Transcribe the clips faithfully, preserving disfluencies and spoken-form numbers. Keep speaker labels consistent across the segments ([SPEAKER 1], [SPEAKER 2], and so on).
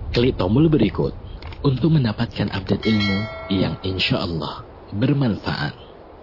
[SPEAKER 1] Klik tombol berikut untuk mendapatkan update ilmu yang insya Allah bermanfaat.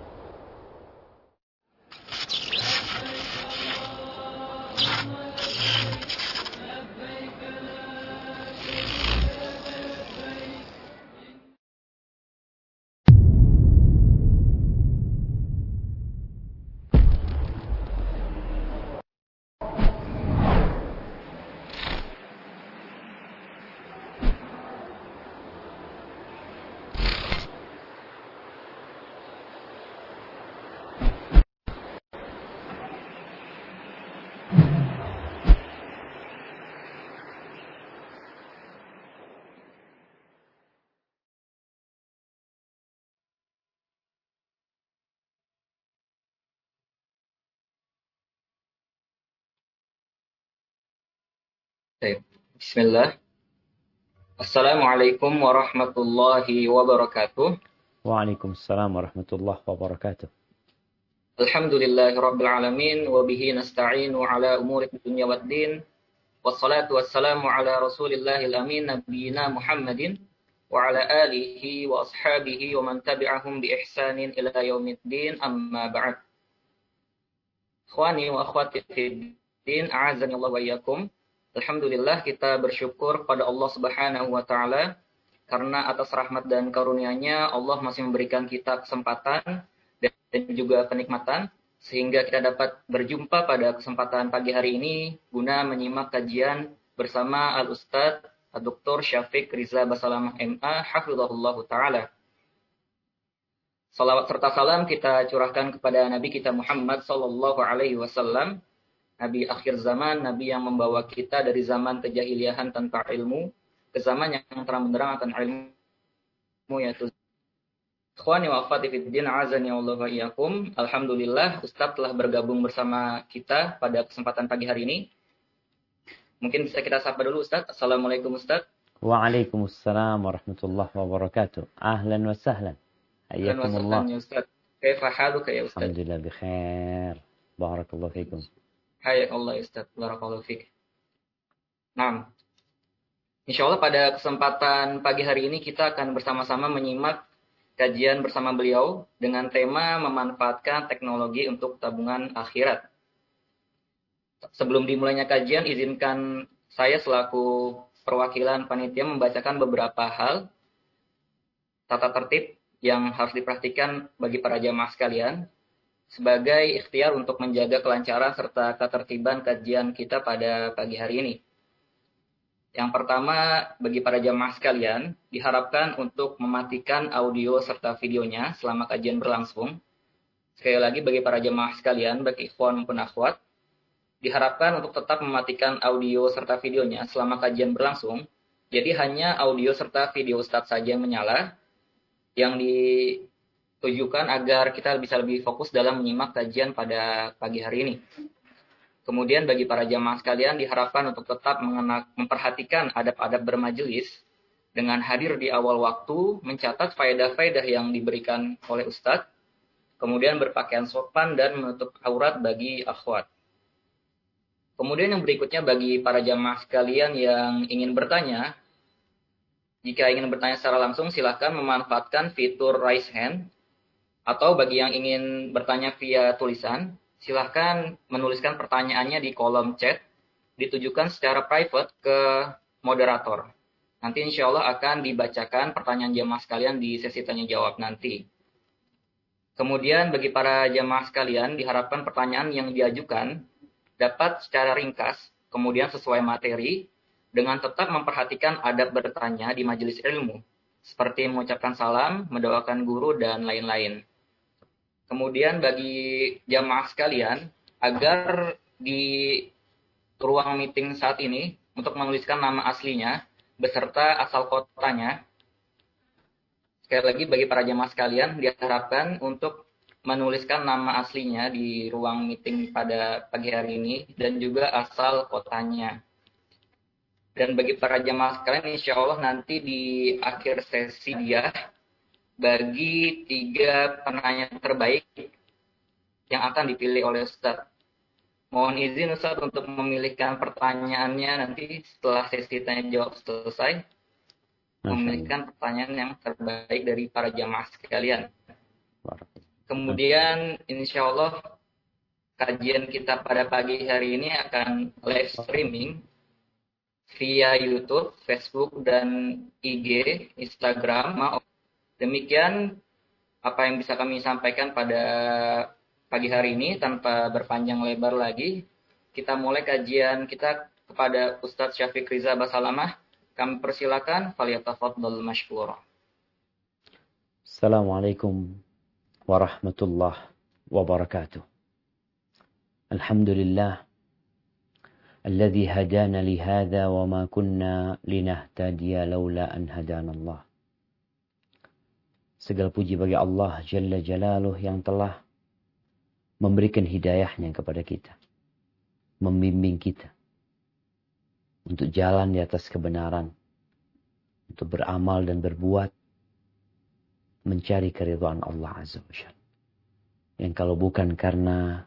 [SPEAKER 2] Baik. Bismillah. Assalamualaikum warahmatullahi wabarakatuh.
[SPEAKER 3] Waalaikumsalam warahmatullahi wabarakatuh.
[SPEAKER 2] Alhamdulillahi rabbil alamin wa bihi nasta'inu ala umuri dunya waddin. Wassalatu wassalamu ala Rasulillahil amin nabiyina Muhammadin wa ala alihi wa ashabihi wa man tabi'ahum bi ihsanin ila yaumiddin, amma ba'd. Ikhwani wa akhwati fid din, a'azzani Allah wa iyyakum. Alhamdulillah, kita bersyukur pada Allah Subhanahu wa taala karena atas rahmat dan karunia-Nya Allah masih memberikan kita kesempatan dan juga kenikmatan sehingga kita dapat berjumpa pada kesempatan pagi hari ini guna menyimak kajian bersama Al-Ustadz Doktor Syafiq Riza Basalamah M A hafizahullah taala. Salawat serta salam kita curahkan kepada Nabi kita Muhammad sallallahu alaihi wasallam, Nabi akhir zaman, Nabi yang membawa kita dari zaman kejahiliahan tanpa ilmu ke zaman yang terang benderang akan ilmu, yaitu ikhwani wa akhwati fid din, azani Allah wa iyyakum. Alhamdulillah, Ustaz telah bergabung bersama kita pada kesempatan pagi hari ini. Mungkin bisa kita sapa dulu Ustaz. Assalamualaikum Ustaz.
[SPEAKER 3] Waalaikumsalam warahmatullahi wabarakatuh. Ahlan wa sahlan. Hayyakumullah.
[SPEAKER 2] Ya Ustaz. Kaifa haluka ya Ustaz?
[SPEAKER 3] Alhamdulillah bikhair. Barakallahu fikum.
[SPEAKER 2] Hayakallah Ustaz, barakallahu fik. Nah, insya Allah pada kesempatan pagi hari ini kita akan bersama-sama menyimak kajian bersama beliau dengan tema memanfaatkan teknologi untuk tabungan akhirat. Sebelum dimulainya kajian, izinkan saya selaku perwakilan panitia membacakan beberapa hal tata tertib yang harus diperhatikan bagi para jamaah sekalian sebagai ikhtiar untuk menjaga kelancaran serta ketertiban kajian kita pada pagi hari ini. Yang pertama, bagi para jamaah sekalian, diharapkan untuk mematikan audio serta videonya selama kajian berlangsung. Sekali lagi, bagi para jamaah sekalian, baik ikhwan maupun akhwat, diharapkan untuk tetap mematikan audio serta videonya selama kajian berlangsung. Jadi hanya audio serta video Ustadz saja yang menyala, yang di tujukan agar kita bisa lebih fokus dalam menyimak kajian pada pagi hari ini. Kemudian bagi para jamaah sekalian diharapkan untuk tetap mengenak, memperhatikan adab-adab bermajelis dengan hadir di awal waktu, mencatat faedah-faedah yang diberikan oleh Ustadz, kemudian berpakaian sopan dan menutup aurat bagi akhwat. Kemudian yang berikutnya bagi para jamaah sekalian yang ingin bertanya, jika ingin bertanya secara langsung silahkan memanfaatkan fitur raise hand. Atau bagi yang ingin bertanya via tulisan, silahkan menuliskan pertanyaannya di kolom chat, ditujukan secara private ke moderator. Nanti insya Allah akan dibacakan pertanyaan jamaah sekalian di sesi tanya jawab nanti. Kemudian bagi para jamaah sekalian, diharapkan pertanyaan yang diajukan dapat secara ringkas, kemudian sesuai materi, dengan tetap memperhatikan adab bertanya di majelis ilmu, seperti mengucapkan salam, mendoakan guru, dan lain-lain. Kemudian bagi jamaah sekalian, agar di ruang meeting saat ini, untuk menuliskan nama aslinya, beserta asal kotanya. Sekali lagi bagi para jamaah sekalian, diharapkan untuk menuliskan nama aslinya di ruang meeting pada pagi hari ini, dan juga asal kotanya. Dan bagi para jamaah sekalian, insya Allah nanti di akhir sesi dia, bagi tiga penanya terbaik yang akan dipilih oleh Ustadz. Mohon izin Ustaz untuk memilihkan pertanyaannya nanti setelah sesi tanya jawab selesai. Memilihkan pertanyaan yang terbaik dari para jamaah sekalian. Kemudian insya Allah kajian kita pada pagi hari ini akan live streaming via YouTube, Facebook, dan I G, Instagram. Demikian apa yang bisa kami sampaikan pada pagi hari ini. Tanpa berpanjang lebar lagi, kita mulai kajian kita kepada Ustadz Syafiq Riza Basalamah. Kami persilakan, falyatafaddal mashkura.
[SPEAKER 3] Assalamualaikum warahmatullahi wabarakatuh. Alhamdulillah alladzi hadana li hadza wa ma kunna linahtadiya laula an hadana Allah. Segala puji bagi Allah Jalla Jalaluh yang telah memberikan hidayahnya kepada kita, membimbing kita untuk jalan di atas kebenaran, untuk beramal dan berbuat, mencari keridhaan Allah Azza wa Jalla. Yang kalau bukan karena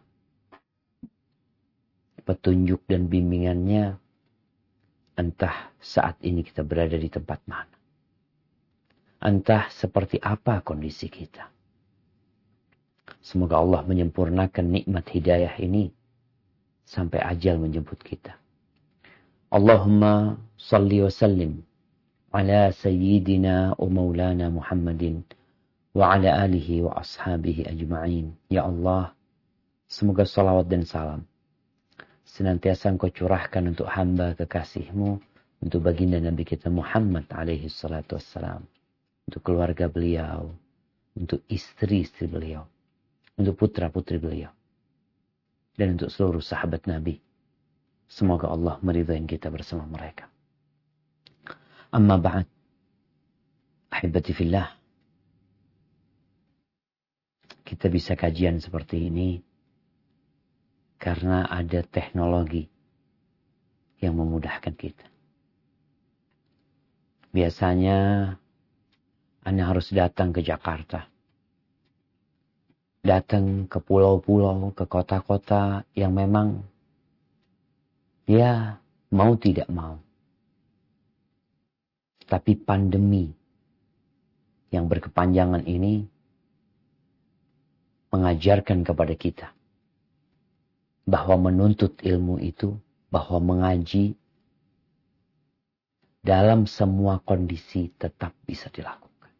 [SPEAKER 3] petunjuk dan bimbingannya, entah saat ini kita berada di tempat mana. Entah seperti apa kondisi kita. Semoga Allah menyempurnakan nikmat hidayah ini sampai ajal menjemput kita. Allahumma salli wa sallim ala sayyidina wa maulana Muhammadin wa ala alihi wa ashabihi ajma'in. Ya Allah, semoga salawat dan salam senantiasa Engkau curahkan untuk hamba kekasih-Mu, untuk baginda Nabi kita Muhammad alaihi salatu wassalam, untuk keluarga beliau, untuk istri-istri beliau, untuk putra-putri beliau, dan untuk seluruh sahabat Nabi. Semoga Allah meridai kita bersama mereka. Amma ba'd, ahibati fillah, kita bisa kajian seperti ini karena ada teknologi yang memudahkan kita. Biasanya Anda harus datang ke Jakarta, datang ke pulau-pulau, ke kota-kota yang memang ya mau tidak mau. Tapi pandemi yang berkepanjangan ini mengajarkan kepada kita bahwa menuntut ilmu itu, bahwa mengaji dalam semua kondisi tetap bisa dilakukan.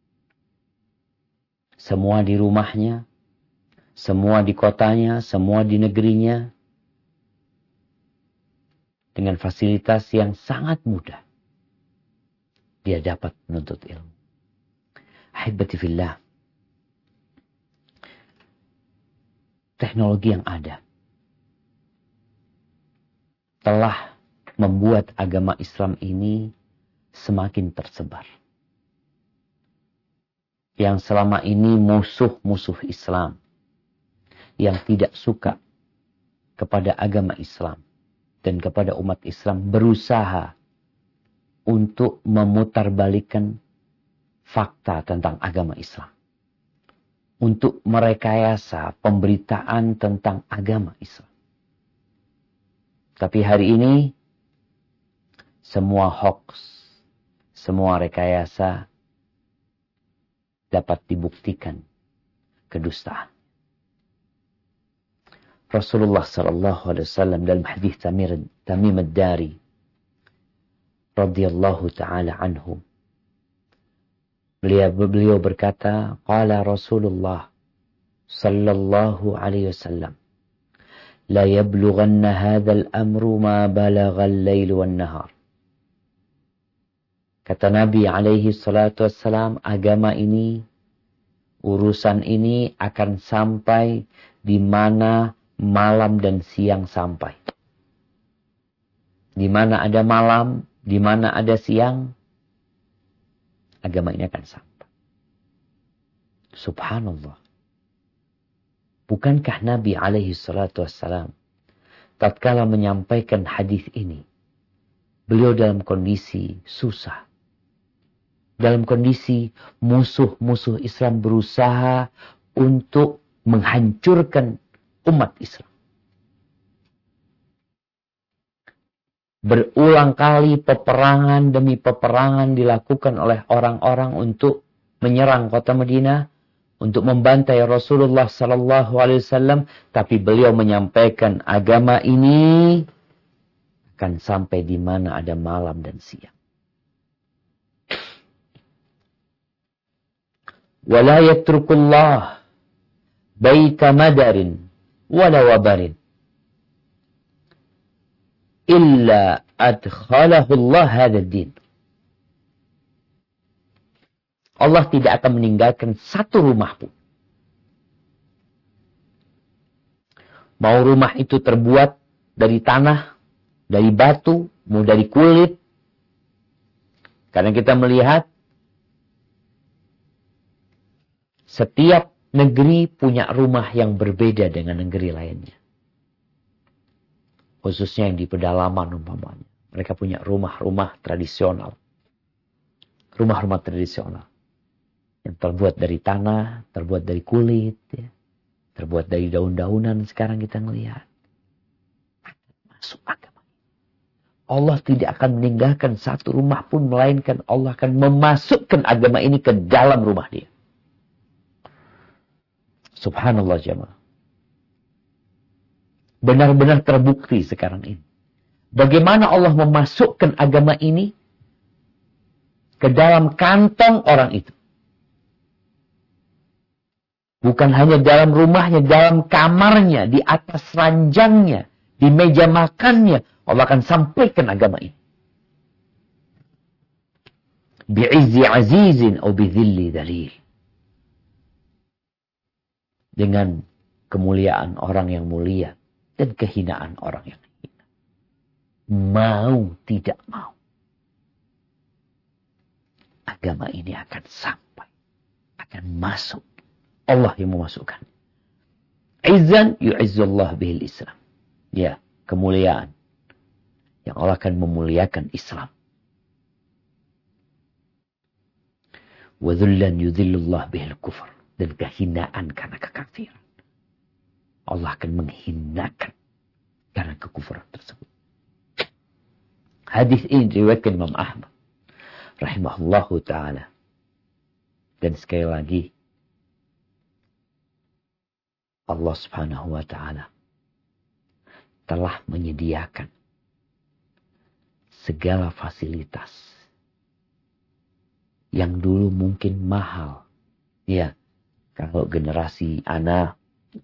[SPEAKER 3] Semua di rumahnya, semua di kotanya, semua di negerinya, dengan fasilitas yang sangat mudah, dia dapat menuntut ilmu. Ahibati fillah, teknologi yang ada telah membuat agama Islam ini semakin tersebar. Yang selama ini musuh-musuh Islam, yang tidak suka kepada agama Islam dan kepada umat Islam, berusaha untuk memutarbalikkan fakta tentang agama Islam, untuk merekayasa pemberitaan tentang agama Islam. Tapi hari ini semua hoax, semua rekayasa dapat dibuktikan kedustaan. Rasulullah sallallahu alaihi wasallam dalam hadis Tamim ad-Dari radhiyallahu taala anhu, beliau beliau berkata, qala Rasulullah sallallahu alaihi wasallam, la yablughanna hadzal amru ma balagha al-lail wan nahar. Kata Nabi alaihi salatu wassalam, agama ini, urusan ini akan sampai di mana malam dan siang sampai. Di mana ada malam, di mana ada siang, agama ini akan sampai. Subhanallah. Bukankah Nabi alaihi salatu wassalam tatkala menyampaikan hadis ini, beliau dalam kondisi susah, dalam kondisi musuh-musuh Islam berusaha untuk menghancurkan umat Islam. Berulang kali peperangan demi peperangan dilakukan oleh orang-orang untuk menyerang kota Madinah, untuk membantai Rasulullah sallallahu alaihi wasallam, tapi beliau menyampaikan agama ini akan sampai di mana ada malam dan siang. Wala yatrukullah baita madarin wala wabarin illa adkhalahu Allah hadzal din. Allah tidak akan meninggalkan satu rumah pun. Mau rumah itu terbuat dari tanah, dari batu, mau dari kulit. Karena kita melihat setiap negeri punya rumah yang berbeda dengan negeri lainnya. Khususnya yang di pedalaman umpamanya. Mereka punya rumah-rumah tradisional. Rumah-rumah tradisional. Yang terbuat dari tanah, terbuat dari kulit. Ya. Terbuat dari daun-daunan sekarang kita melihat. Masuk agama. Allah tidak akan meninggalkan satu rumah pun. Melainkan Allah akan memasukkan agama ini ke dalam rumah dia. Subhanallah jemaah. Benar-benar terbukti sekarang ini. Bagaimana Allah memasukkan agama ini ke dalam kantong orang itu. Bukan hanya dalam rumahnya, dalam kamarnya, di atas ranjangnya, di meja makannya. Allah akan sampaikan agama ini. Bi'izzi azizin atau bi'zilli dalil. Dengan kemuliaan orang yang mulia. Dan kehinaan orang yang hina. Mau tidak mau. Agama ini akan sampai. Akan masuk. Allah yang memasukkan. Izzan yu'izzullah bihil Islam. Ya, kemuliaan. Yang Allah akan memuliakan Islam. Wadhullan yudhillullah bihil kufr. Dan kehinaan karena kekafiran. Allah akan menghinakan karena kekufuran tersebut. Hadis ini diriwayatkan Imam Ahmad rahimahullahu taala. Dan sekali lagi Allah Subhanahu wa taala telah menyediakan segala fasilitas yang dulu mungkin mahal. Ya, kalau generasi ana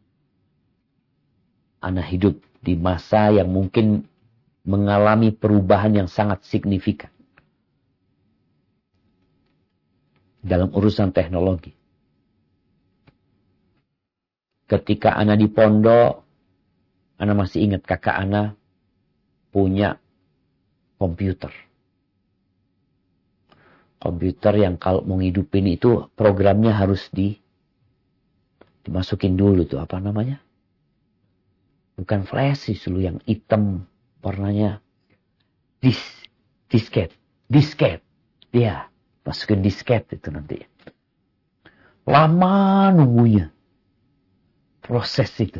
[SPEAKER 3] Ana hidup di masa yang mungkin mengalami perubahan yang sangat signifikan. Dalam urusan teknologi. Ketika Ana di pondok, Ana masih ingat kakak Ana punya komputer. Komputer yang kalau mau ngidupin itu programnya harus di dimasukin dulu tuh apa namanya? Bukan flash dulu yang hitam warnanya dis disket disket dia masukin disket itu nanti lama nunggunya proses itu.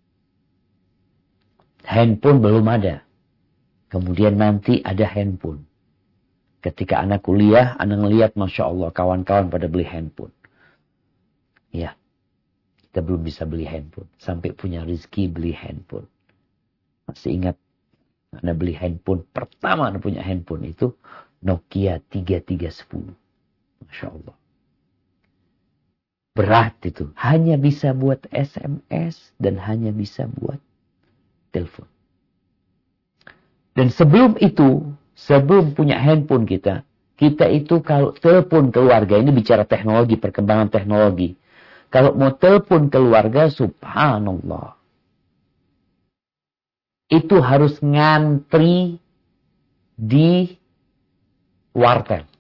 [SPEAKER 3] Handphone belum ada, kemudian nanti ada handphone. Ketika anak kuliah, anak ngelihat masya Allah kawan-kawan pada beli handphone ya. Kita belum bisa beli handphone. Sampai punya rezeki beli handphone. Masih ingat. Anda beli handphone. Pertama Anda punya handphone itu. Nokia tiga tiga sepuluh. Masya Allah. Berat itu. Hanya bisa buat S M S. Dan hanya bisa buat telepon. Dan sebelum itu. Sebelum punya handphone kita. Kita itu kalau telepon keluarga. Ini bicara teknologi. Perkembangan teknologi. Kalau mau telepon keluarga, subhanallah. Itu harus ngantri di wartel.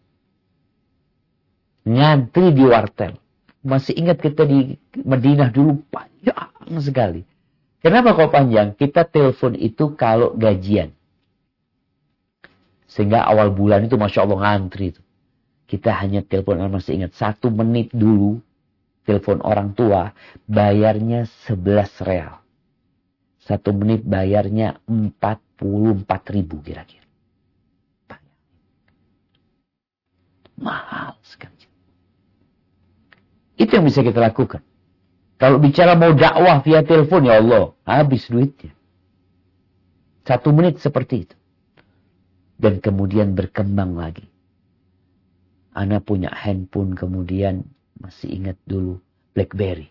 [SPEAKER 3] Ngantri di wartel. Masih ingat kita di Madinah dulu panjang sekali. Kenapa kok panjang? Kita telepon itu kalau gajian. Sehingga awal bulan itu Masya Allah ngantri. Itu. Kita hanya telepon, masih ingat, satu menit dulu. Telepon orang tua, bayarnya sebelas real. Satu menit bayarnya empat puluh empat ribu kira-kira. Mahal sekali. Itu yang bisa kita lakukan. Kalau bicara mau dakwah via telepon, ya Allah, habis duitnya. Satu menit seperti itu. Dan kemudian berkembang lagi. Ana punya handphone, kemudian masih ingat dulu BlackBerry.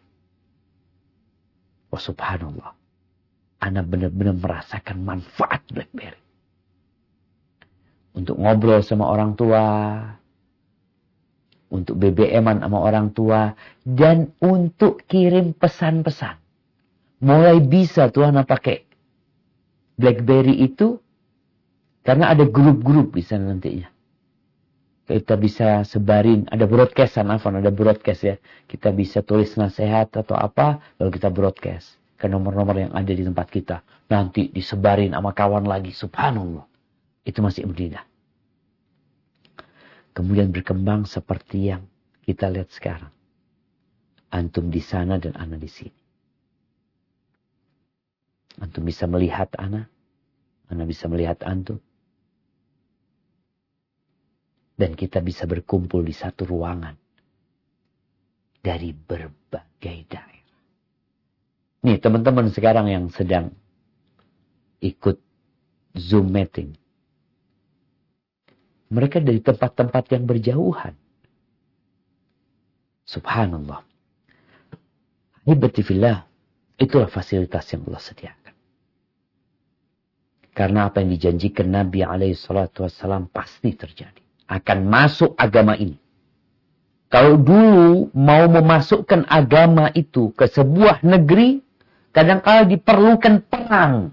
[SPEAKER 3] Oh subhanallah. Ana benar-benar merasakan manfaat BlackBerry. Untuk ngobrol sama orang tua. Untuk B B M-an sama orang tua. Dan untuk kirim pesan-pesan. Mulai bisa tuh Ana pakai BlackBerry itu. Karena ada grup-grup di sana nantinya. Kita bisa sebarin, ada broadcast, Afwan, ada broadcast ya. Kita bisa tulis nasihat atau apa, lalu kita broadcast ke nomor-nomor yang ada di tempat kita. Nanti disebarin sama kawan lagi, subhanallah. Itu masih mudah. Kemudian berkembang seperti yang kita lihat sekarang. Antum di sana dan ana di sini. Antum bisa melihat ana, ana bisa melihat antum. Dan kita bisa berkumpul di satu ruangan. Dari berbagai daerah. Nih teman-teman sekarang yang sedang ikut Zoom meeting. Mereka dari tempat-tempat yang berjauhan. Subhanallah. Hibati fillah. Itulah fasilitas yang Allah sediakan. Karena apa yang dijanjikan Nabi alaihi salatu wassalam pasti terjadi. Akan masuk agama ini. Kalau dulu mau memasukkan agama itu ke sebuah negeri, kadang-kala diperlukan perang.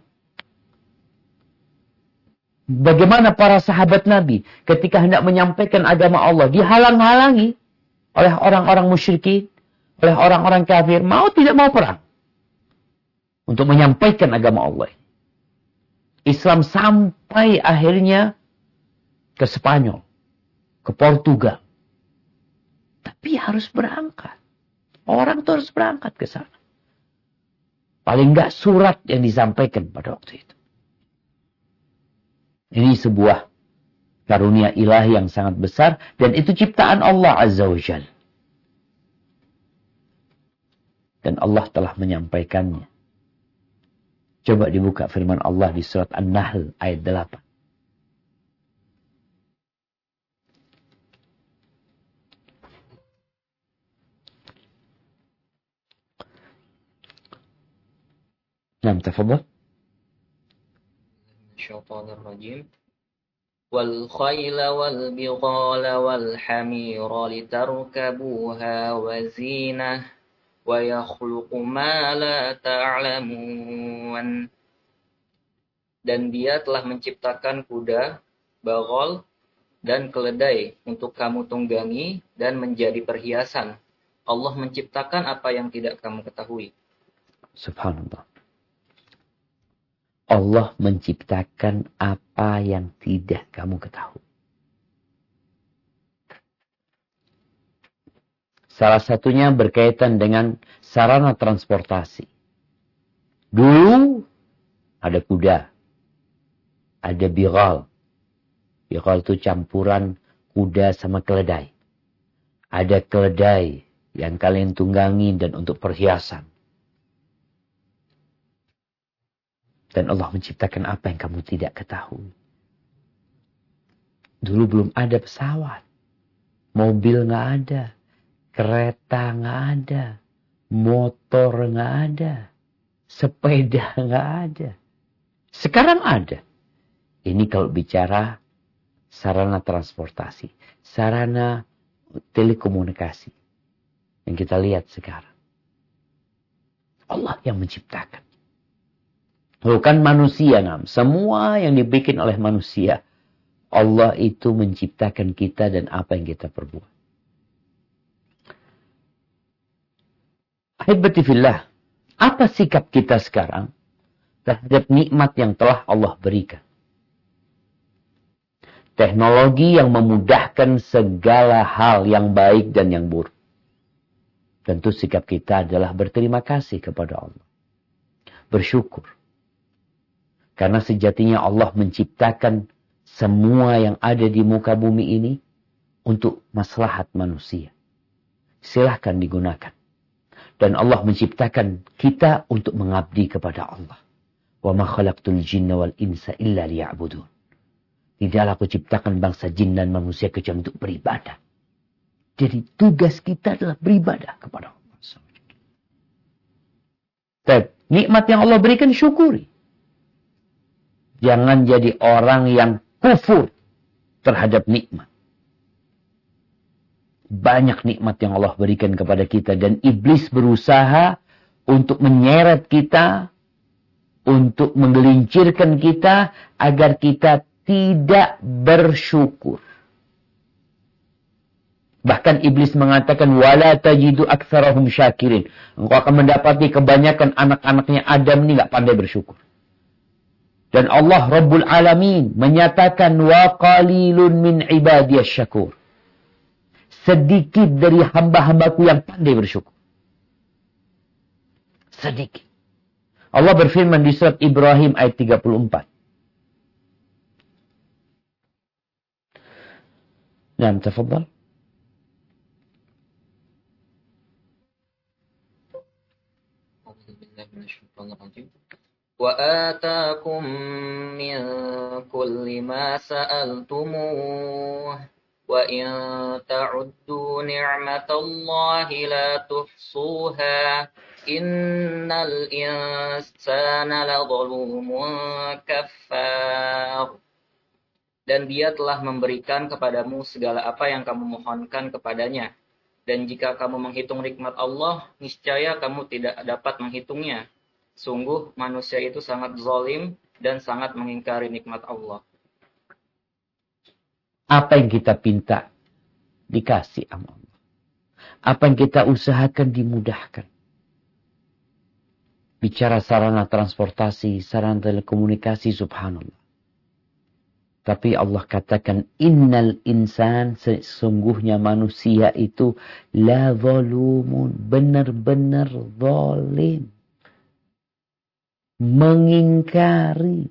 [SPEAKER 3] Bagaimana para sahabat Nabi ketika hendak menyampaikan agama Allah dihalang-halangi oleh orang-orang musyrikin, oleh orang-orang kafir, mau tidak mau perang untuk menyampaikan agama Allah. Islam sampai akhirnya ke Spanyol. Ke Portugal. Tapi harus berangkat. Orang tuh harus berangkat ke sana. Paling enggak surat yang disampaikan pada waktu itu. Ini sebuah karunia ilahi yang sangat besar. Dan itu ciptaan Allah Azza wa Jalla. Dan Allah telah menyampaikannya. Coba dibuka firman Allah di surat An-Nahl ayat delapan. نعم تفضل.
[SPEAKER 2] الشيطان الرجيم. والخيل والبغال والحمير لتركبوها وزينة ويخلق ما لا تعلمون. Dan dia telah menciptakan kuda, bagol, dan keledai untuk kamu tunggangi dan menjadi perhiasan. Allah menciptakan apa yang tidak kamu ketahui.
[SPEAKER 3] Subhanallah. Allah menciptakan apa yang tidak kamu ketahui. Salah satunya berkaitan dengan sarana transportasi. Dulu ada kuda, ada bighal. Bighal itu campuran kuda sama keledai. Ada keledai yang kalian tunggangi dan untuk perhiasan. Dan Allah menciptakan apa yang kamu tidak ketahui. Dulu belum ada pesawat. Mobil nggak ada. Kereta nggak ada. Motor nggak ada. Sepeda nggak ada. Sekarang ada. Ini kalau bicara sarana transportasi. Sarana telekomunikasi. Yang kita lihat sekarang. Allah yang menciptakan. Bukan manusia, nam. Semua yang dibikin oleh manusia. Allah itu menciptakan kita dan apa yang kita perbuat. Ahibati fillah. Apa sikap kita sekarang terhadap nikmat yang telah Allah berikan? Teknologi yang memudahkan segala hal yang baik dan yang buruk. Tentu sikap kita adalah berterima kasih kepada Allah. Bersyukur. Karena sejatinya Allah menciptakan semua yang ada di muka bumi ini untuk maslahat manusia. Silahkan digunakan. Dan Allah menciptakan kita untuk mengabdi kepada Allah. Wa ma khalaqtul jinna wal insa illa liya'budun. Tidaklah aku ciptakan bangsa jin dan manusia kecuali untuk beribadah. Jadi tugas kita adalah beribadah kepada Allah. Tapi nikmat yang Allah berikan syukuri. Jangan jadi orang yang kufur terhadap nikmat. Banyak nikmat yang Allah berikan kepada kita. Dan iblis berusaha untuk menyeret kita. Untuk menggelincirkan kita. Agar kita tidak bersyukur. Bahkan iblis mengatakan. Wala tajidu aktsarahum syakirin. Engkau akan mendapati kebanyakan anak-anaknya Adam ini gak pandai bersyukur. Dan Allah Rabbul Alamin menyatakan. Wa qalilun min ibadiyas syakur. Sedikit dari hamba-hambaku yang pandai bersyukur. Sedikit. Allah berfirman di surat Ibrahim ayat tiga puluh empat. Nah, tafadhal.
[SPEAKER 2] Wa ataakum min kulli ma sa'altumuh. وَإِن تَعُدُّوا نِعْمَةَ اللَّهِ لَا تُحْصُوهَا إِنَّ الْإِنسَانَ لَظَلُومٌ كَفَّارٌ. Dan dia telah memberikan kepadamu segala apa yang kamu mohonkan kepadanya. Dan jika kamu menghitung nikmat Allah, niscaya kamu tidak dapat menghitungnya. Sungguh manusia itu sangat zalim dan sangat mengingkari nikmat Allah.
[SPEAKER 3] Apa yang kita pinta dikasih sama Allah. Apa yang kita usahakan dimudahkan. Bicara sarana transportasi, sarana telekomunikasi, subhanallah. Tapi Allah katakan, innal insan, sesungguhnya manusia itu la zalumun, benar-benar zalim. Mengingkari.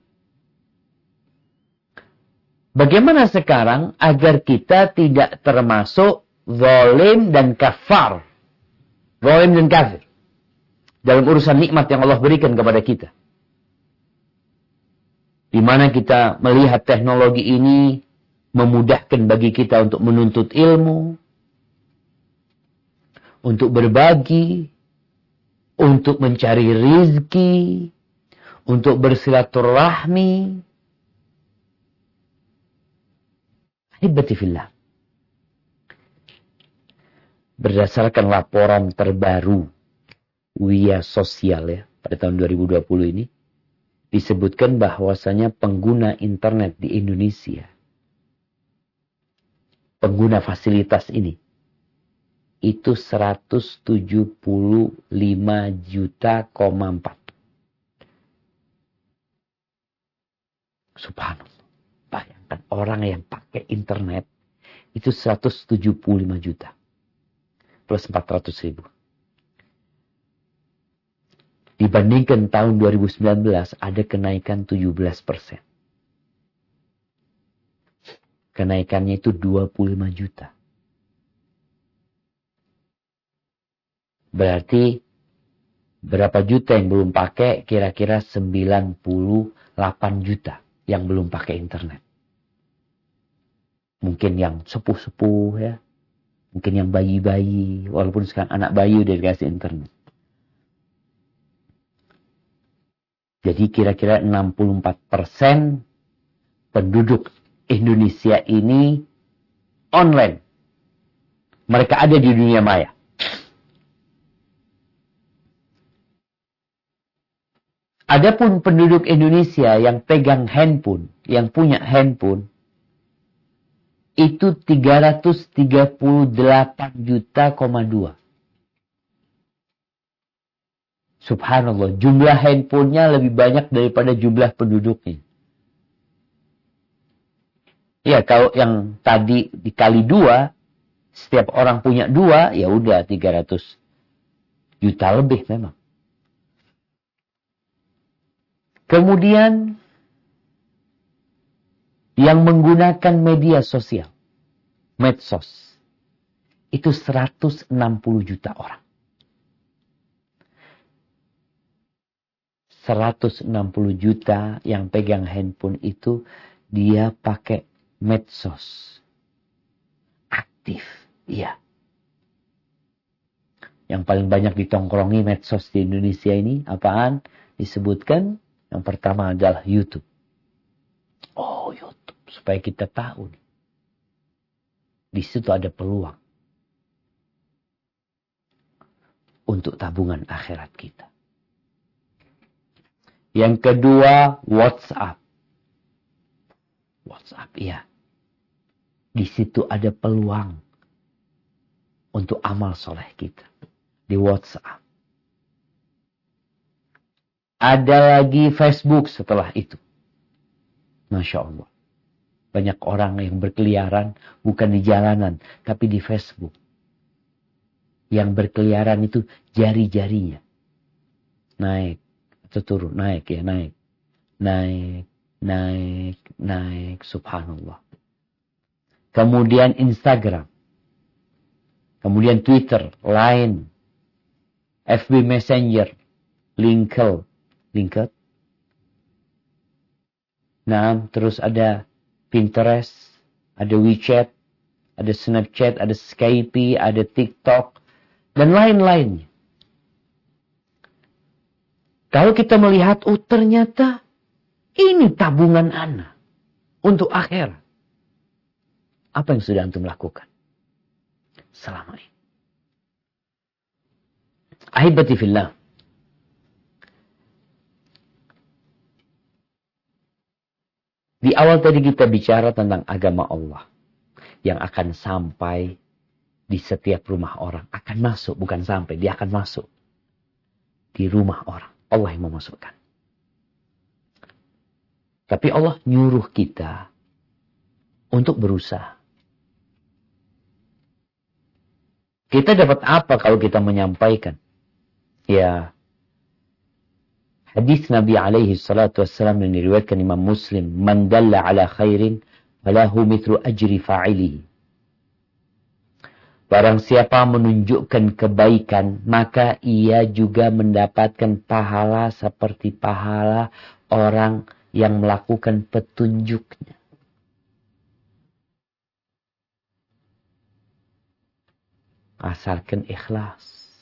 [SPEAKER 3] Bagaimana sekarang agar kita tidak termasuk zalim dan kafar. Zalim dan kafir. Dalam urusan nikmat yang Allah berikan kepada kita. Di mana kita melihat teknologi ini memudahkan bagi kita untuk menuntut ilmu. Untuk berbagi. Untuk mencari rizki. Untuk bersilaturahmi. Hibatifillah. Berdasarkan laporan terbaru W I A Sosial ya pada tahun dua ribu dua puluh ini disebutkan bahwasanya pengguna internet di Indonesia, pengguna fasilitas ini itu seratus tujuh puluh lima juta koma empat. Subhanallah. Bayangkan orang yang pakai internet itu seratus tujuh puluh lima juta. Plus empat ratus ribu. Dibandingkan tahun dua ribu sembilan belas ada kenaikan tujuh belas persen. Kenaikannya itu dua puluh lima juta. Berarti berapa juta yang belum pakai? Kira-kira sembilan puluh delapan juta. Yang belum pakai internet. Mungkin yang sepuh-sepuh ya. Mungkin yang bayi-bayi. Walaupun sekarang anak bayi udah dikasih internet. Jadi kira-kira enam puluh empat persen penduduk Indonesia ini online. Mereka ada di dunia maya. Adapun penduduk Indonesia yang pegang handphone, yang punya handphone, itu tiga ratus tiga puluh delapan juta koma dua. Subhanallah, jumlah handphonenya lebih banyak daripada jumlah penduduknya. Ya, kalau yang tadi dikali dua, setiap orang punya dua, ya udah tiga ratus juta lebih memang. Kemudian yang menggunakan media sosial. medsos. Itu seratus enam puluh juta orang. seratus enam puluh juta yang pegang handphone itu, dia pakai medsos. Aktif, iya. Yang paling banyak ditongkrongi medsos di Indonesia ini, apaan? Disebutkan, yang pertama adalah YouTube. Oh, YouTube. Supaya kita tahu. Di situ ada peluang untuk tabungan akhirat kita. Yang kedua, WhatsApp. WhatsApp, iya. Di situ ada peluang untuk amal soleh kita. Di WhatsApp. Ada lagi Facebook setelah itu. Masya Allah. Banyak orang yang berkeliaran bukan di jalanan, tapi di Facebook. Yang berkeliaran itu jari-jarinya. Naik atau turun, naik ya, naik. Naik, naik, naik, subhanallah. Kemudian Instagram. Kemudian Twitter, Line, F B Messenger, Linkle, Linked. Nah, terus ada Pinterest, ada WeChat, ada Snapchat, ada Skype, ada TikTok, dan lain-lainnya. Kalau kita melihat, oh ternyata ini tabungan ana untuk akhirat. Apa yang sudah antum lakukan selama ini? Ahibati fillah. Di awal tadi kita bicara tentang agama Allah yang akan sampai di setiap rumah orang. Akan masuk, bukan sampai. Dia akan masuk di rumah orang. Allah yang memasukkan. Tapi Allah nyuruh kita untuk berusaha. Kita dapat apa kalau kita menyampaikan? Ya, hadis Nabi alaihi salatu wassalam yang diriwayatkan Imam Muslim, "Man dalla ala khairin falahu mithlu ajri fa'ilihi." Barang siapa menunjukkan kebaikan, maka ia juga mendapatkan pahala seperti pahala orang yang melakukan petunjuknya. Asalkan ikhlas.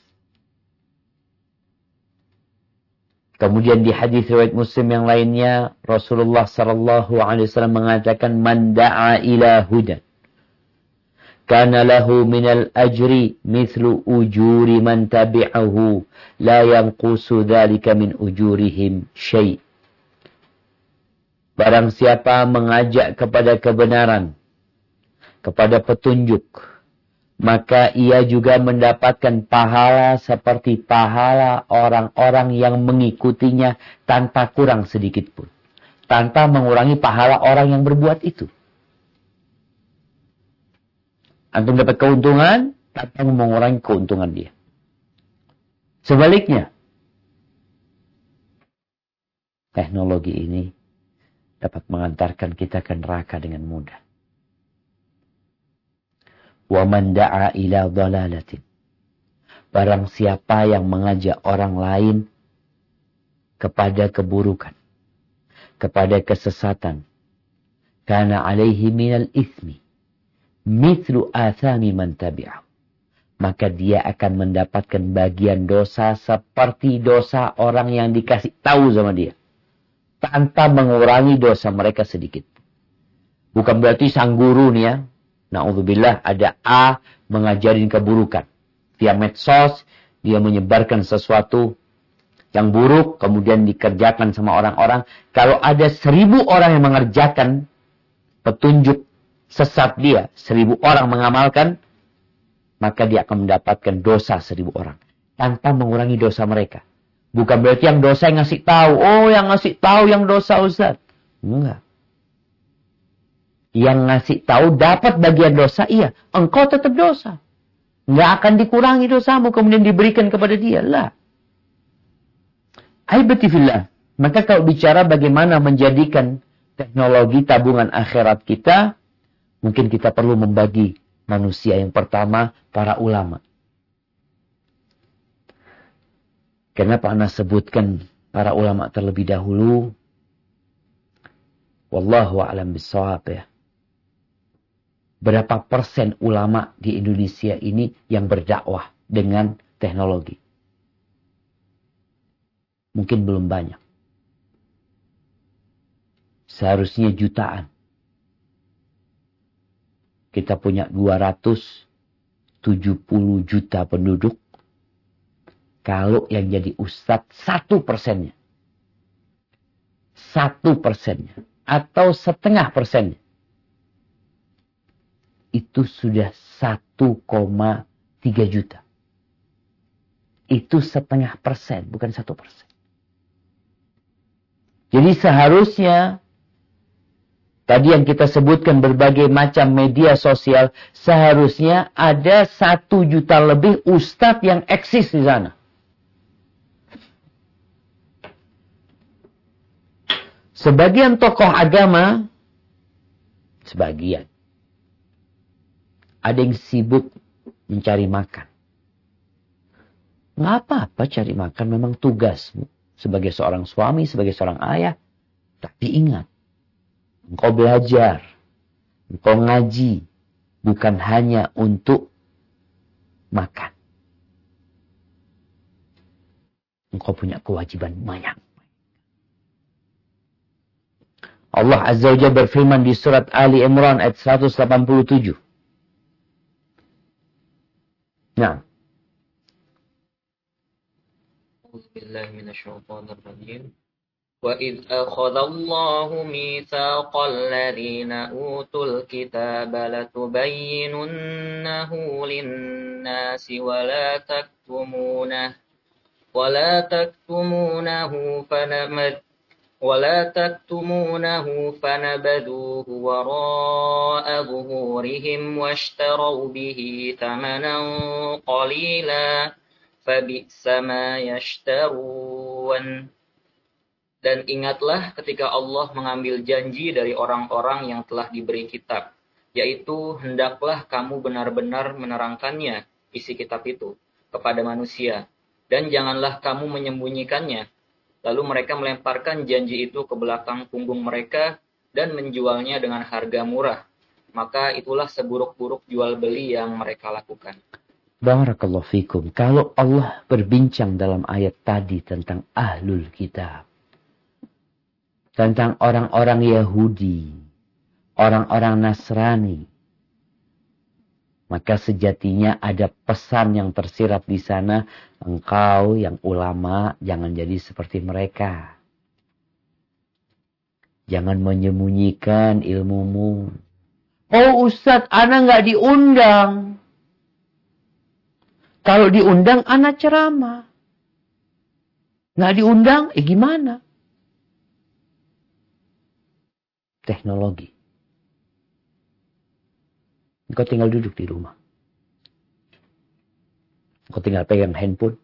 [SPEAKER 3] Kemudian di hadis riwayat Muslim yang lainnya, Rasulullah sallallahu alaihi wasallam mengatakan, "Man da'a ila hudan, kana lahu minal ajri mithlu ujuri man tabi'ahu, la yanqusu dzalika min ujurihim syai'." Barang siapa mengajak kepada kebenaran, kepada petunjuk, maka ia juga mendapatkan pahala seperti pahala orang-orang yang mengikutinya tanpa kurang sedikit pun. Tanpa mengurangi pahala orang yang berbuat itu. Antum dapat keuntungan tanpa mengurangi keuntungan dia. Sebaliknya, teknologi ini dapat mengantarkan kita ke neraka dengan mudah. Wa man da'a ila dhalalatin. Barang siapa yang mengajak orang lain kepada keburukan, kepada kesesatan, kana alaihi minal itsmi mithlu athami man tabi'ah. Maka dia akan mendapatkan bagian dosa seperti dosa orang yang dikasih tahu sama dia, tanpa mengurangi dosa mereka sedikit. Bukan berarti sang guru nih ya, na'udzubillah, ada A mengajarin keburukan. Via medsos, dia menyebarkan sesuatu yang buruk, kemudian dikerjakan sama orang-orang. Kalau ada seribu orang yang mengerjakan petunjuk sesat dia, seribu orang mengamalkan, maka dia akan mendapatkan dosa seribu orang. Tanpa mengurangi dosa mereka. Bukan berarti yang dosa yang ngasih tahu. Oh, yang ngasih tahu yang dosa, Ustaz. Enggak. Yang ngasih tahu dapat bagian dosa, iya. Engkau tetap dosa. Nggak akan dikurangi dosamu, kemudian diberikan kepada dia. Lah. Aibati fillah. Maka kalau bicara bagaimana menjadikan teknologi tabungan akhirat kita, mungkin kita perlu membagi manusia yang pertama, para ulama. Kenapa Ana sebutkan para ulama terlebih dahulu? Wallahu a'lam bishawab ya. Berapa persen ulama di Indonesia ini yang berdakwah dengan teknologi? Mungkin belum banyak. Seharusnya jutaan. Kita punya dua ratus tujuh puluh juta penduduk. Kalau yang jadi ustadz satu persennya. Satu persennya. Atau setengah persennya. Itu sudah satu koma tiga juta. Itu setengah persen, bukan satu persen. Jadi seharusnya, tadi yang kita sebutkan berbagai macam media sosial, seharusnya ada satu juta lebih ustadz yang eksis di sana. Sebagian tokoh agama, sebagian, ada yang sibuk mencari makan. Nggak apa-apa cari makan, memang tugasmu. Sebagai seorang suami, sebagai seorang ayah. Tapi ingat, engkau belajar, engkau ngaji, bukan hanya untuk makan. Engkau punya kewajiban banyak. Allah Azza wa Jalla berfirman di surat Ali Imran ayat seratus delapan puluh tujuh. Nah.
[SPEAKER 2] A'udzubillahi minasyaitonir rajim. Wa idz akhadha Allahu mitsaqal ladzina utul kitaba latubayyinunnahu lin-nasi wa la taktumunahu wa la taktumunahu fanamad وَلَا تَكْتُمُونَهُ فَنَبَذُوهُ وَرَاءَ ظُهُورِهِمْ وَاشْتَرَوْا بِهِ ثَمَنًا قَلِيلًا فَبِئْسَ مَا يَشْتَرُونَ. Dan ingatlah ketika Allah mengambil janji dari orang-orang yang telah diberi kitab, yaitu hendaklah kamu benar-benar menerangkannya, isi kitab itu, kepada manusia, dan janganlah kamu menyembunyikannya. Lalu mereka melemparkan janji itu ke belakang punggung mereka dan menjualnya dengan harga murah. Maka itulah seburuk-buruk jual beli yang mereka lakukan.
[SPEAKER 3] Barakallahu fikum. Kalau Allah berbincang dalam ayat tadi tentang ahlul kitab. Tentang orang-orang Yahudi. Orang-orang Nasrani. Maka sejatinya ada pesan yang tersirat di sana. Engkau yang ulama jangan jadi seperti mereka. Jangan menyembunyikan ilmumu. Oh Ustadz, ana nggak diundang. Kalau diundang, ana ceramah. Nggak diundang, eh gimana? Teknologi. Engkau tinggal duduk di rumah. Engkau tinggal pegang handphone.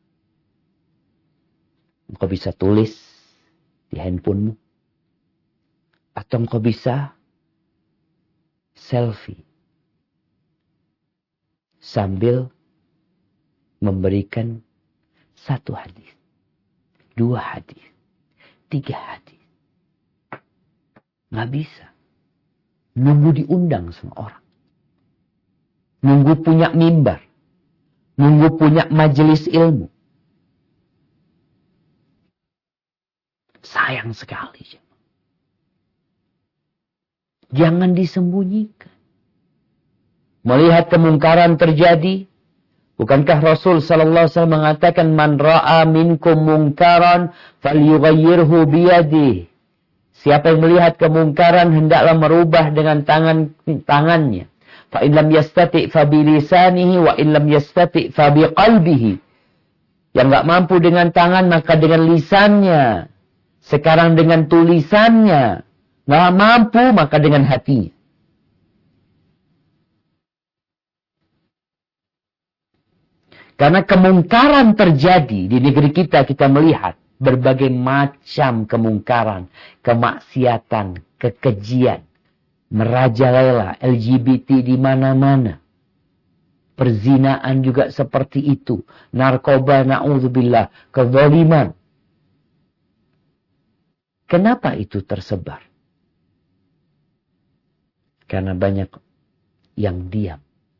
[SPEAKER 3] Engkau bisa tulis di handphonemu. Atau engkau bisa selfie. Sambil memberikan satu hadis. Dua hadis. Tiga hadis. Nggak bisa. Nunggu diundang sama orang. Nunggu punya mimbar. Nunggu punya majelis ilmu. Sayang sekali. Jangan disembunyikan. Melihat kemungkaran terjadi. Bukankah Rasul sallallahu alaihi wasallam mengatakan man ra'a minkum mungkaran falyughayyirhu biyadihi. Siapa yang melihat kemungkaran hendaklah merubah dengan tangan tangannya. Fa in lam yastati' fa bi lisanihi wa in lam yastati' fa bi qalbihi. Yang enggak mampu dengan tangan maka dengan lisannya. Sekarang dengan tulisannya. Enggak mampu maka dengan hatinya. Karena kemungkaran terjadi di negeri kita, kita melihat berbagai macam kemungkaran, kemaksiatan, kekejian. Merajalela L G B T di mana-mana. Perzinaan juga seperti itu. Narkoba, na'udzubillah, kezaliman. Kenapa itu tersebar? Karena banyak yang diam.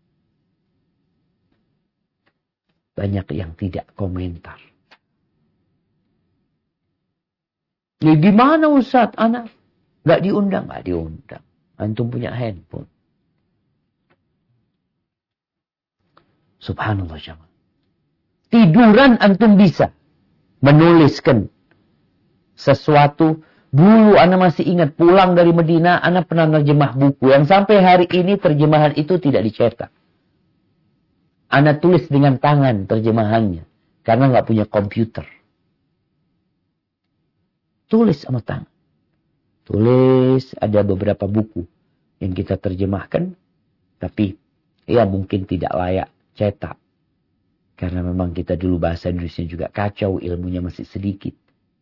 [SPEAKER 3] Banyak yang tidak komentar. Ini di mana Ustaz? Anak nggak diundang, nggak diundang. Antum punya handphone. Subhanallah jemaah. Tiduran antum bisa menuliskan sesuatu. Dulu ana masih ingat pulang dari Medina, ana pernah nerjemah buku yang sampai hari ini terjemahan itu tidak dicetak. Ana tulis dengan tangan terjemahannya karena nggak punya komputer. Tulis sama tangan. Tulis, ada beberapa buku yang kita terjemahkan, tapi ya mungkin tidak layak cetak. Karena memang kita dulu bahasa Indonesia juga kacau, ilmunya masih sedikit.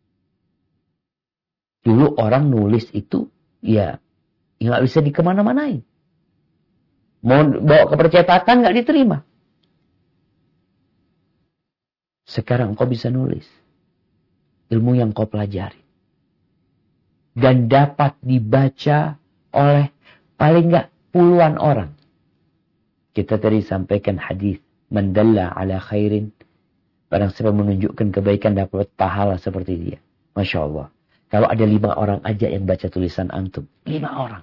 [SPEAKER 3] Dulu orang nulis itu, ya, ya gak bisa dikemana-manain. Mau bawa ke percetakan gak diterima. Sekarang kau bisa nulis. Ilmu yang kau pelajari. Dan dapat dibaca oleh paling gak puluhan orang. Kita tadi sampaikan hadis. Man dalla ala khairin. Barang siapa menunjukkan kebaikan dapat pahala seperti dia. Masya Allah. Kalau ada lima orang aja yang baca tulisan antum. Lima orang.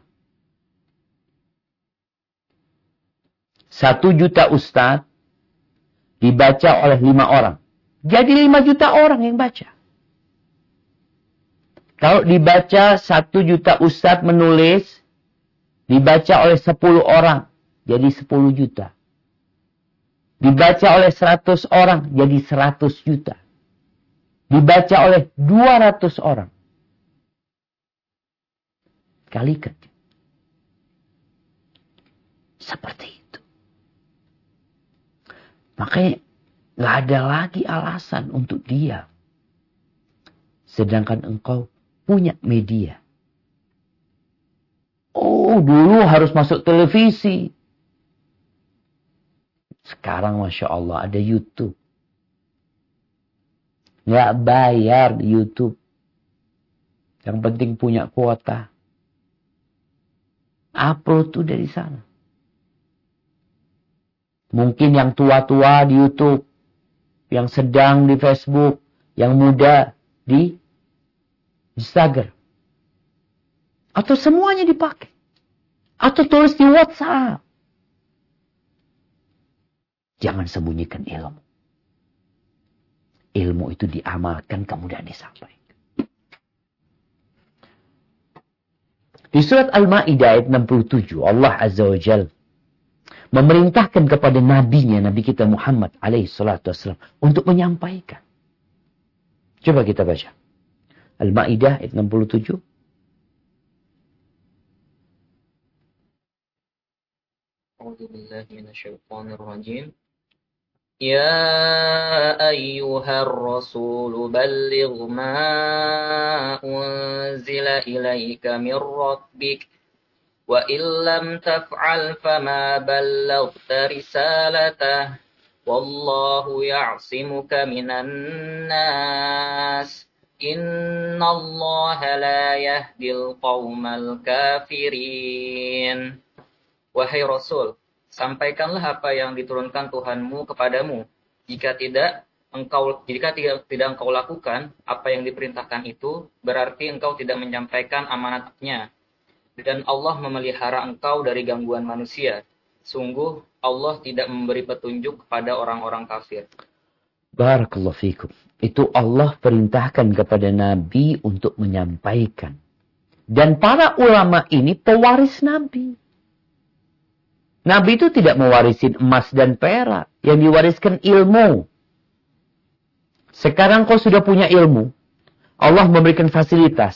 [SPEAKER 3] Satu juta ustadz dibaca oleh lima orang. Jadi lima juta orang yang baca. Kalau dibaca satu juta ustadz menulis, dibaca oleh sepuluh orang. Jadi sepuluh juta. Dibaca oleh seratus orang. Jadi seratus juta. Dibaca oleh dua ratus orang. Kalikan. Seperti itu. Makanya gak ada lagi alasan untuk diam. Sedangkan engkau punya media. Oh, dulu harus masuk televisi. Sekarang Masya Allah ada YouTube. Gak bayar di YouTube. Yang penting punya kuota. Upload tuh dari sana. Mungkin yang tua-tua di YouTube. Yang sedang di Facebook. Yang muda di Instagram. Atau semuanya dipakai. Atau tulis di WhatsApp. Jangan sembunyikan ilmu. Ilmu itu diamalkan kemudian disampaikan. Di surat Al-Ma'idah ayat enam puluh tujuh, Allah Azza wa Jalla memerintahkan kepada nabinya, Nabi kita Muhammad alaihi salatu wassalam, untuk menyampaikan. Coba kita baca. Al-Ma'idah ayat enam puluh tujuh.
[SPEAKER 2] A'udzu billahi minasyaitonir rajim. Ya ayyuhar rasul balligh ma unzila ilaika mir rabbik wa illam taf'al fama ballaghta risalatah wallahu ya'simuka minan nas innallaha la yahdil qaumal kafirin. Wahai Rasul, sampaikanlah apa yang diturunkan Tuhanmu kepadamu. Jika tidak engkau jika tidak, tidak engkau lakukan apa yang diperintahkan itu, berarti engkau tidak menyampaikan amanatnya. Dan Allah memelihara engkau dari gangguan manusia. Sungguh Allah tidak memberi petunjuk kepada orang-orang kafir.
[SPEAKER 3] Barakallahu fikum. Itu Allah perintahkan kepada Nabi untuk menyampaikan. Dan para ulama ini pewaris Nabi. Nabi itu tidak mewarisin emas dan perak. Yang diwariskan ilmu. Sekarang kau sudah punya ilmu. Allah memberikan fasilitas.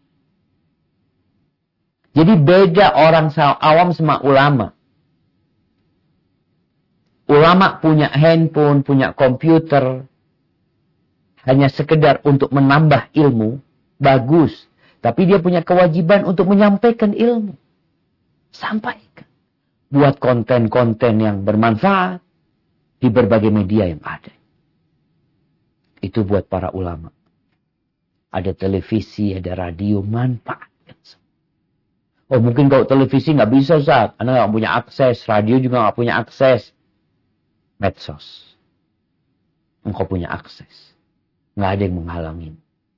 [SPEAKER 3] Jadi beda orang awam sama ulama. Ulama punya handphone, punya komputer. Hanya sekedar untuk menambah ilmu. Bagus. Tapi dia punya kewajiban untuk menyampaikan ilmu. Sampaikan. Buat konten-konten yang bermanfaat di berbagai media yang ada. Itu buat para ulama. Ada televisi, ada radio, manfaatkan. Oh mungkin kalau televisi nggak bisa Ustaz. Anda nggak punya akses. Radio juga nggak punya akses. Medsos. Engkau punya akses. Nggak ada yang menghalangin.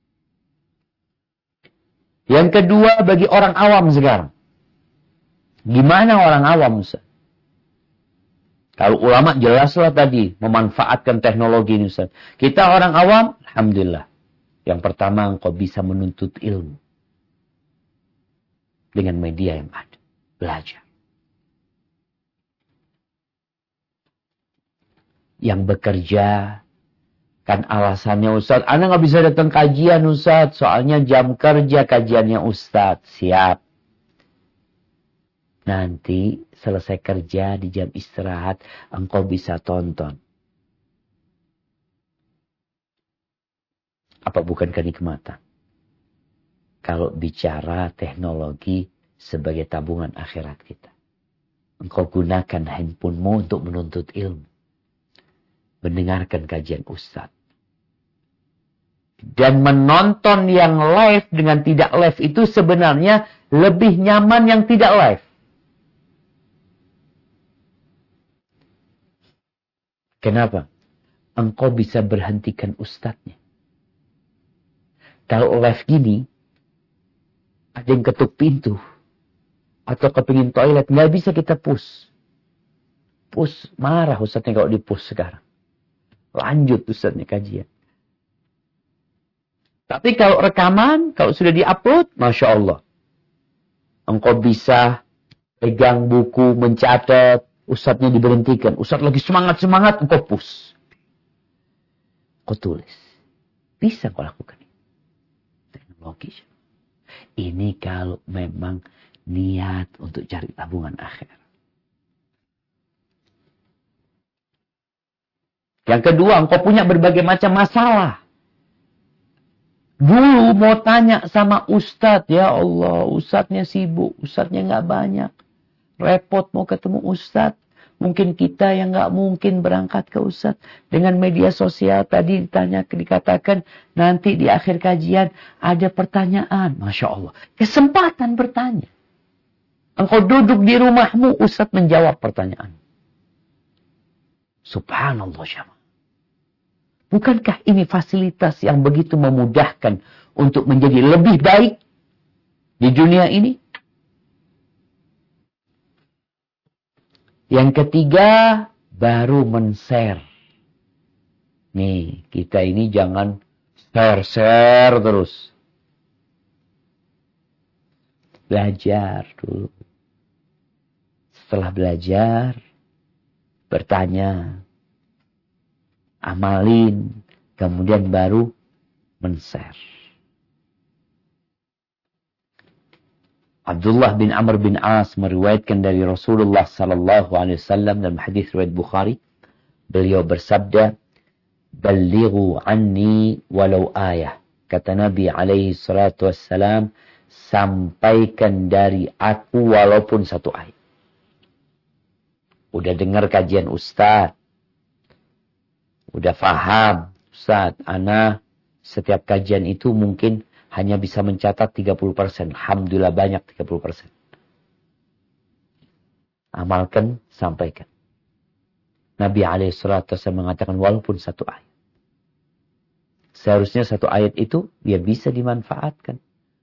[SPEAKER 3] Yang kedua bagi orang awam sekarang. Gimana orang awam Ustaz? Kalau ulama jelaslah tadi. Memanfaatkan teknologi ini Ustaz. Kita orang awam, alhamdulillah. Yang pertama engkau bisa menuntut ilmu. Dengan media yang ada. Belajar. Yang bekerja. Kan alasannya Ustaz. Anda nggak bisa datang kajian Ustaz. Soalnya jam kerja kajiannya Ustaz. Siap. Nanti selesai kerja di jam istirahat. Engkau bisa tonton. Apa bukan kenikmatan? Kalau bicara teknologi sebagai tabungan akhirat kita. Engkau gunakan handphonemu untuk menuntut ilmu. Mendengarkan kajian Ustaz. Dan menonton yang live dengan tidak live itu sebenarnya lebih nyaman yang tidak live. Kenapa? Engkau bisa berhentikan ustadznya. Kalau live gini, ada yang ketuk pintu. Atau kepingin toilet. Nggak bisa kita push. Push. Marah ustadznya kalau di push sekarang. Lanjut ustadznya kajian. Tapi kalau rekaman, kalau sudah di-upload, Masya Allah. Engkau bisa pegang buku, mencatat. Ustadznya diberhentikan. Ustadz lagi semangat-semangat, engkau push. Engkau tulis. Bisa kau lakukan. Teknologi. Ini kalau memang niat untuk cari tabungan akhir. Yang kedua, engkau punya berbagai macam masalah. Dulu mau tanya sama ustadz, ya Allah, ustadznya sibuk, ustadznya nggak banyak. Repot mau ketemu ustadz. Mungkin kita yang nggak mungkin berangkat ke ustadz. Dengan media sosial tadi ditanya, dikatakan nanti di akhir kajian ada pertanyaan. Masya Allah. Kesempatan bertanya. Engkau duduk di rumahmu, ustadz menjawab pertanyaan. Subhanallah syama. Bukankah ini fasilitas yang begitu memudahkan untuk menjadi lebih baik di dunia ini? Yang ketiga, baru men-share. Nih, kita ini jangan share-share terus. Belajar dulu. Setelah belajar, bertanya, amalin, kemudian baru men-share. Abdullah bin Amr bin As meriwayatkan dari Rasulullah sallallahu alaihi wasallam dalam hadis riwayat Bukhari, beliau bersabda, "Ballighu anni walau ayah." Kata Nabi alaihi salatu wassalam, sampaikan dari aku walaupun satu ayat. Udah dengar kajian Ustaz. Udah faham Ustaz, ana setiap kajian itu mungkin hanya bisa mencatat tiga puluh persen. Alhamdulillah banyak tiga puluh persen. Amalkan, sampaikan. Nabi alaihi salatu wasallam mengatakan walaupun satu ayat. Seharusnya satu ayat itu dia bisa dimanfaatkan.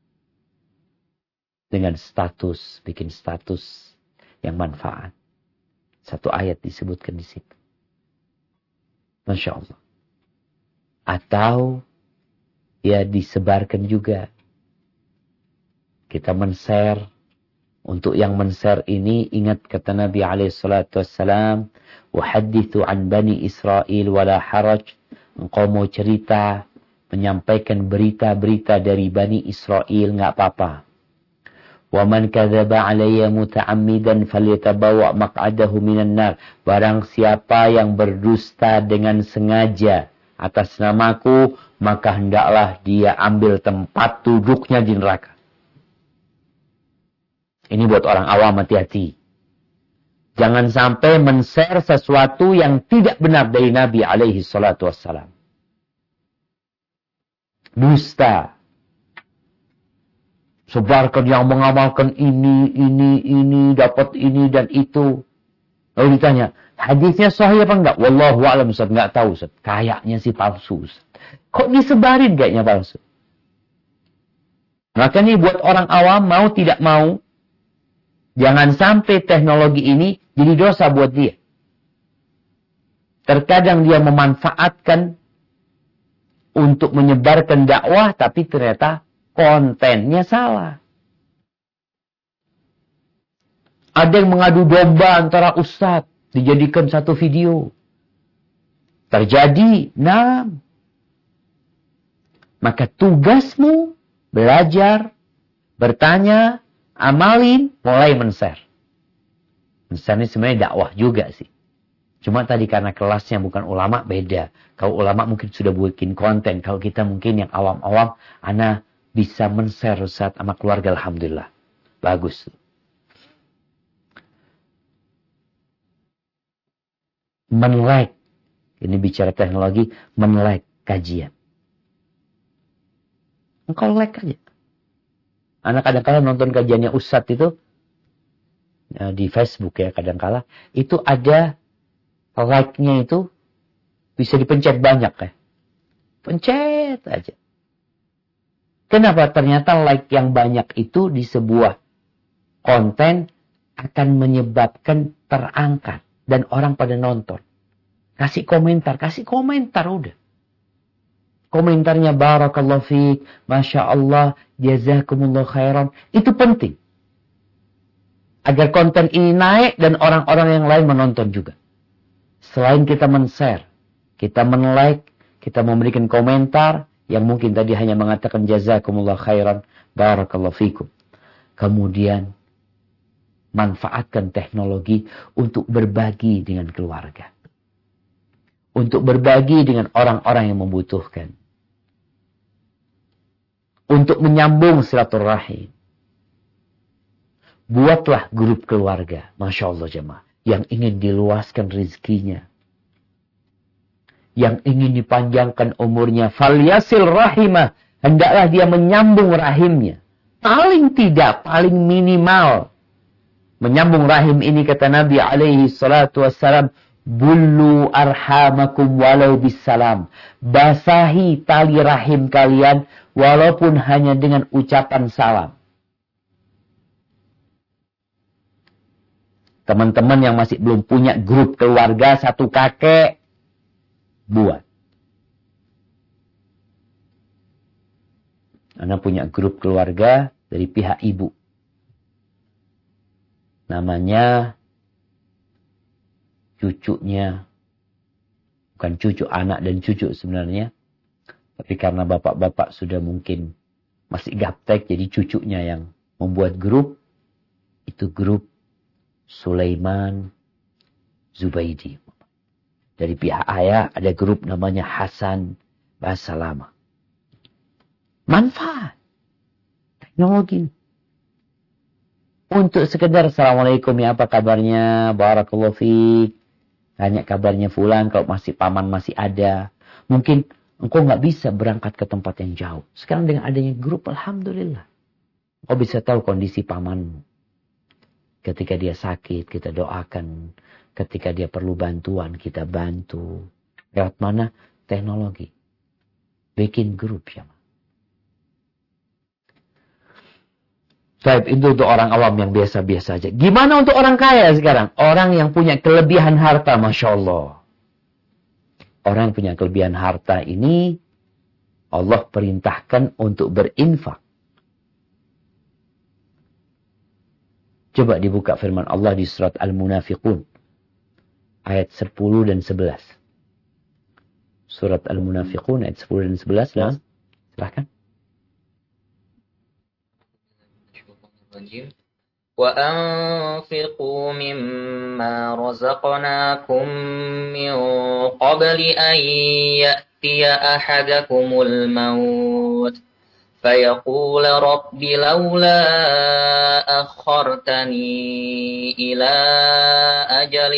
[SPEAKER 3] Dengan status, bikin status yang manfaat. Satu ayat disebutkan di situ. Masya Allah. Atau ya disebarkan juga. Kita men-share. Untuk yang men-share ini, ingat kata Nabi alaihi salatu wassalam, "Wahadithu an bani Israel wala haraj." Engkau mau cerita, menyampaikan berita-berita dari Bani Israel, nggak apa-apa. "Wa man kadzaba 'alayya muta'ammidan falyatabawa' maq'adahu minan nar." Barang siapa yang berdusta dengan sengaja atas namaku, maka hendaklah dia ambil tempat duduknya di neraka. Ini buat orang awam, hati-hati. Jangan sampai men-share sesuatu yang tidak benar dari Nabi alaihi salatu wassalam. Dusta. Sebarkan yang mengamalkan ini, ini, ini, dapat ini dan itu. Lalu ditanya, hadisnya sahih apa enggak? Wallahu a'lam, Ustaz, enggak tahu, Ustaz. Kayaknya sih palsu, Ustaz. Kok disebarin kayaknya palsu? Makanya buat orang awam, mau tidak mau, jangan sampai teknologi ini jadi dosa buat dia. Terkadang dia memanfaatkan untuk menyebarkan dakwah, tapi ternyata kontennya salah. Ada yang mengadu domba antara ustadz, dijadikan satu video. Terjadi, nah. Maka tugasmu belajar, bertanya, amalin, mulai men-share. Men-share ini sebenarnya dakwah juga sih. Cuma tadi karena kelasnya bukan ulama, beda. Kalau ulama mungkin sudah bikin konten. Kalau kita mungkin yang awam-awam, ana bisa men-share Ustaz sama keluarga, alhamdulillah. Bagus. Men-like. Ini bicara teknologi, men-like kajian. Engkau like aja. Anak kadang-kadang nonton kajiannya Ustadz itu, ya, di Facebook ya kadang-kadang, itu ada like-nya itu bisa dipencet banyak ya. Pencet aja. Kenapa? Ternyata like yang banyak itu di sebuah konten akan menyebabkan terangkat. Dan orang pada nonton. Kasih komentar. Kasih komentar udah. Komentarnya barakallahu fiik, masya Allah, jazakumullah khairan. Itu penting. Agar konten ini naik dan orang-orang yang lain menonton juga. Selain kita men-share, kita men-like, kita memberikan komentar yang mungkin tadi hanya mengatakan jazakumullah khairan, barakallahu fiikum. Kemudian manfaatkan teknologi untuk berbagi dengan keluarga. Untuk berbagi dengan orang-orang yang membutuhkan. Untuk menyambung silaturahim. Buatlah grup keluarga. Masya Allah jemaah. Yang ingin diluaskan rezekinya. Yang ingin dipanjangkan umurnya. Falyasil rahimah. Hendaklah dia menyambung rahimnya. Paling tidak, paling minimal. Menyambung rahim ini kata Nabi alaihi salatu wassalam. Bullu arhamakum walau bisalam. Basahi tali rahim kalian walaupun hanya dengan ucapan salam. Teman-teman yang masih belum punya grup keluarga satu kakek, buat. Anda punya grup keluarga dari pihak ibu. Namanya cucunya, bukan cucu anak dan cucu sebenarnya, tapi karena bapak-bapak sudah mungkin masih gaptek, jadi cucunya yang membuat grup, itu grup Sulaiman Zubaidi. Dari pihak ayah ada grup namanya Hasan Bahasa Lama. Manfaat teknologi. Untuk sekedar assalamualaikum ya apa kabarnya, barakallahu fiik. Tanya kabarnya fulan kalau masih paman masih ada. Mungkin engkau nggak bisa berangkat ke tempat yang jauh. Sekarang dengan adanya grup, alhamdulillah. Engkau bisa tahu kondisi pamanmu. Ketika dia sakit, kita doakan. Ketika dia perlu bantuan, kita bantu. Lewat mana? Teknologi. Bikin grup ya. Baik, itu untuk orang awam yang biasa-biasa aja. Gimana untuk orang kaya sekarang? Orang yang punya kelebihan harta, Masya Allah. Orang yang punya kelebihan harta ini, Allah perintahkan untuk berinfak. Coba dibuka firman Allah di surat Al-Munafiqun. Ayat sepuluh dan sebelas. Surat Al-Munafiqun ayat sepuluh dan sebelas. Nah, silahkan.
[SPEAKER 2] وَأَنْفِقُوا مِمَّا رَزَقْنَاكُمْ مِنْ قَبْلِ أَنْ يَأْتِيَ أَحَدَكُمُ الْمَوْتُ فيقول رب لولا أخرتني إلى أجل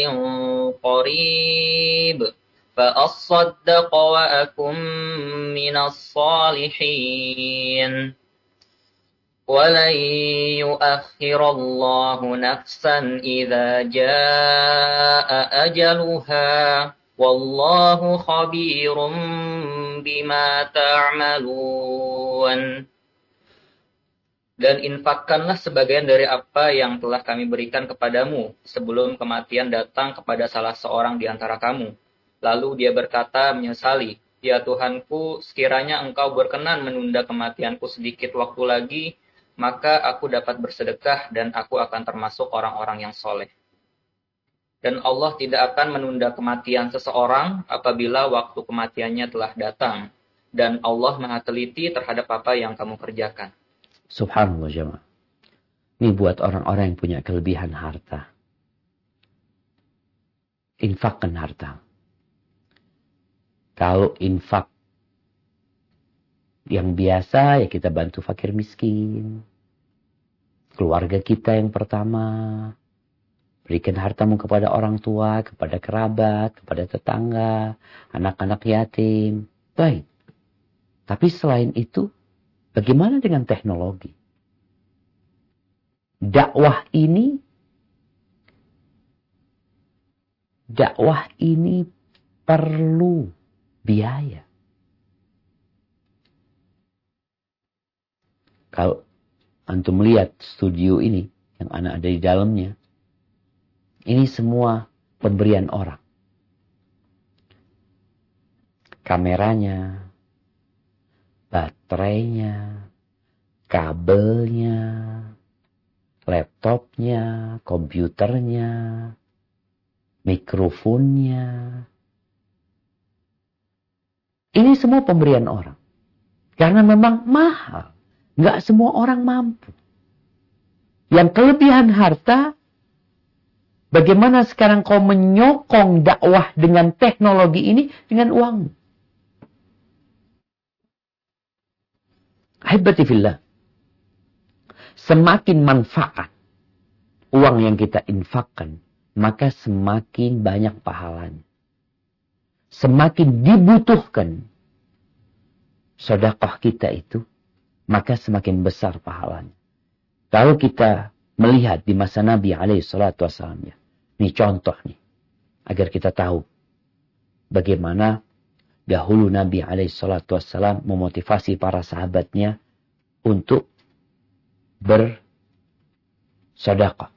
[SPEAKER 2] قريب فأصدق وأكن من الصالحين ولن يؤخر الله نفسا إذا جاء أجلها والله خبير بما تعملون. Dan infakkanlah sebagian dari apa yang telah kami berikan kepadamu sebelum kematian datang kepada salah seorang di antara kamu. Lalu dia berkata menyesali, ya Tuhanku, sekiranya engkau berkenan menunda kematianku sedikit waktu lagi, maka aku dapat bersedekah dan aku akan termasuk orang-orang yang soleh. Dan Allah tidak akan menunda kematian seseorang apabila waktu kematiannya telah datang. Dan Allah maha teliti terhadap apa yang kamu kerjakan.
[SPEAKER 3] Subhanallah jemaah. Ini buat orang-orang yang punya kelebihan harta. Infakkan harta. Kalau infak yang biasa, ya kita bantu fakir miskin. Keluarga kita yang pertama. Berikan hartamu kepada orang tua, kepada kerabat, kepada tetangga, anak-anak yatim. Baik. Tapi selain itu, bagaimana dengan teknologi? Dakwah ini, dakwah ini perlu biaya. Kalau antum melihat studio ini, yang anak ada di dalamnya, ini semua pemberian orang. Kameranya, baterainya, kabelnya, laptopnya, komputernya, mikrofonnya. Ini semua pemberian orang. Karena memang mahal. Nggak semua orang mampu. Yang kelebihan harta, bagaimana sekarang kau menyokong dakwah dengan teknologi ini dengan uangmu. Ahibati fillah. Semakin manfaat uang yang kita infakkan, maka semakin banyak pahalanya. Semakin dibutuhkan sedekah kita itu, maka semakin besar pahalanya. Kalau kita melihat di masa Nabi alaihi salatu wassalam, ini contoh nih, agar kita tahu bagaimana dahulu Nabi alaihi salatu wassalam memotivasi para sahabatnya untuk bersedekah.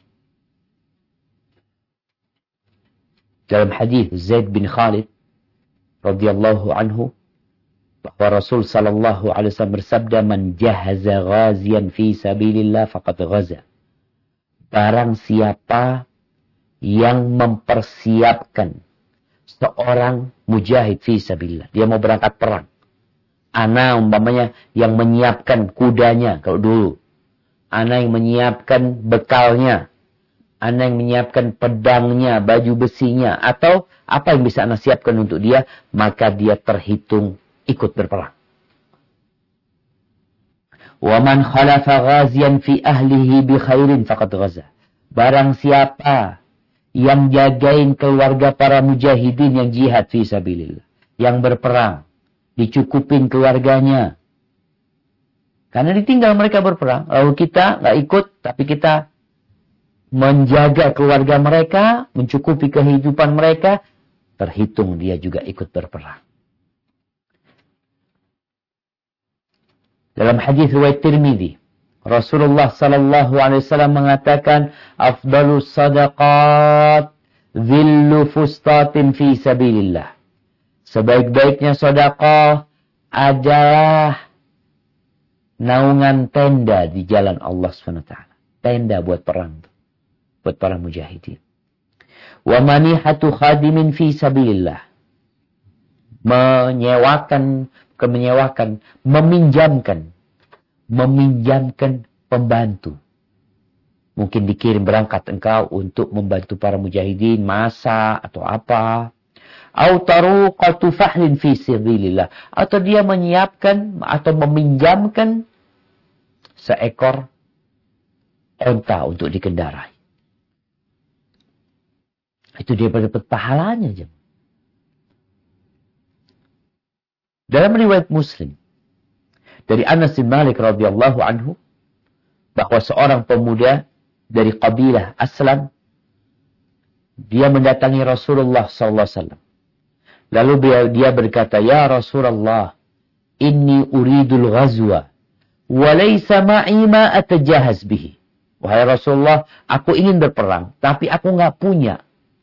[SPEAKER 3] Dalam hadis Zaid bin Khalid radhiyallahu anhu, bahwa Rasul sallallahu alaihi wasallam bersabda, "Man jahaza ghaziyan fi sabilillah faqad ghaza." Barang siapa yang mempersiapkan seorang mujahid fi sabilillah, dia mau berangkat perang. Ana umpamanya yang menyiapkan kudanya kalau dulu. Ana yang menyiapkan bekalnya. Ana yang menyiapkan pedangnya, baju besinya, atau apa yang bisa ana siapkan untuk dia, maka dia terhitung ikut berperang. Wa man khalafa ghaziyan fi ahlihi bi khairin faqad ghaza. Barang siapa yang jagain keluarga para mujahidin yang jihad fi sabilillah, yang berperang, dicukupin keluarganya. Karena ditinggal mereka berperang, lalu kita nggak ikut, tapi kita menjaga keluarga mereka, mencukupi kehidupan mereka, terhitung dia juga ikut berperang. Dalam hadis riwayat Tirmidzi, Rasulullah sallallahu alaihi wasallam mengatakan, "Afdalus sadaqat dhillu fustatin fi sabilillah." Sebaik-baiknya sedekah adalah naungan tenda di jalan Allah subhanahu wa taala. Tenda buat perang, buat para mujahidin. Wa manihatu khadimin fi sabilillah. Menyewakan, kemenyewakan, meminjamkan, meminjamkan pembantu. Mungkin dikirim berangkat engkau untuk membantu para mujahidin, masa atau apa. Au taruqatu fahlin fi sabilillah, atau dia menyiapkan atau meminjamkan seekor onta untuk dikendarai. Itu dia dapat pahalanya. Jam. Dalam riwayat Muslim dari Anas bin Malik radhiyallahu anhu bahwa seorang pemuda dari kabilah Aslam dia mendatangi Rasulullah sallallahu alaihi wasallam. Lalu dia berkata, "Ya Rasulullah, inni uridul ghazwa wa laysa ma'i ma atajahaz bihi." Wahai Rasulullah, aku ingin berperang, tapi aku enggak punya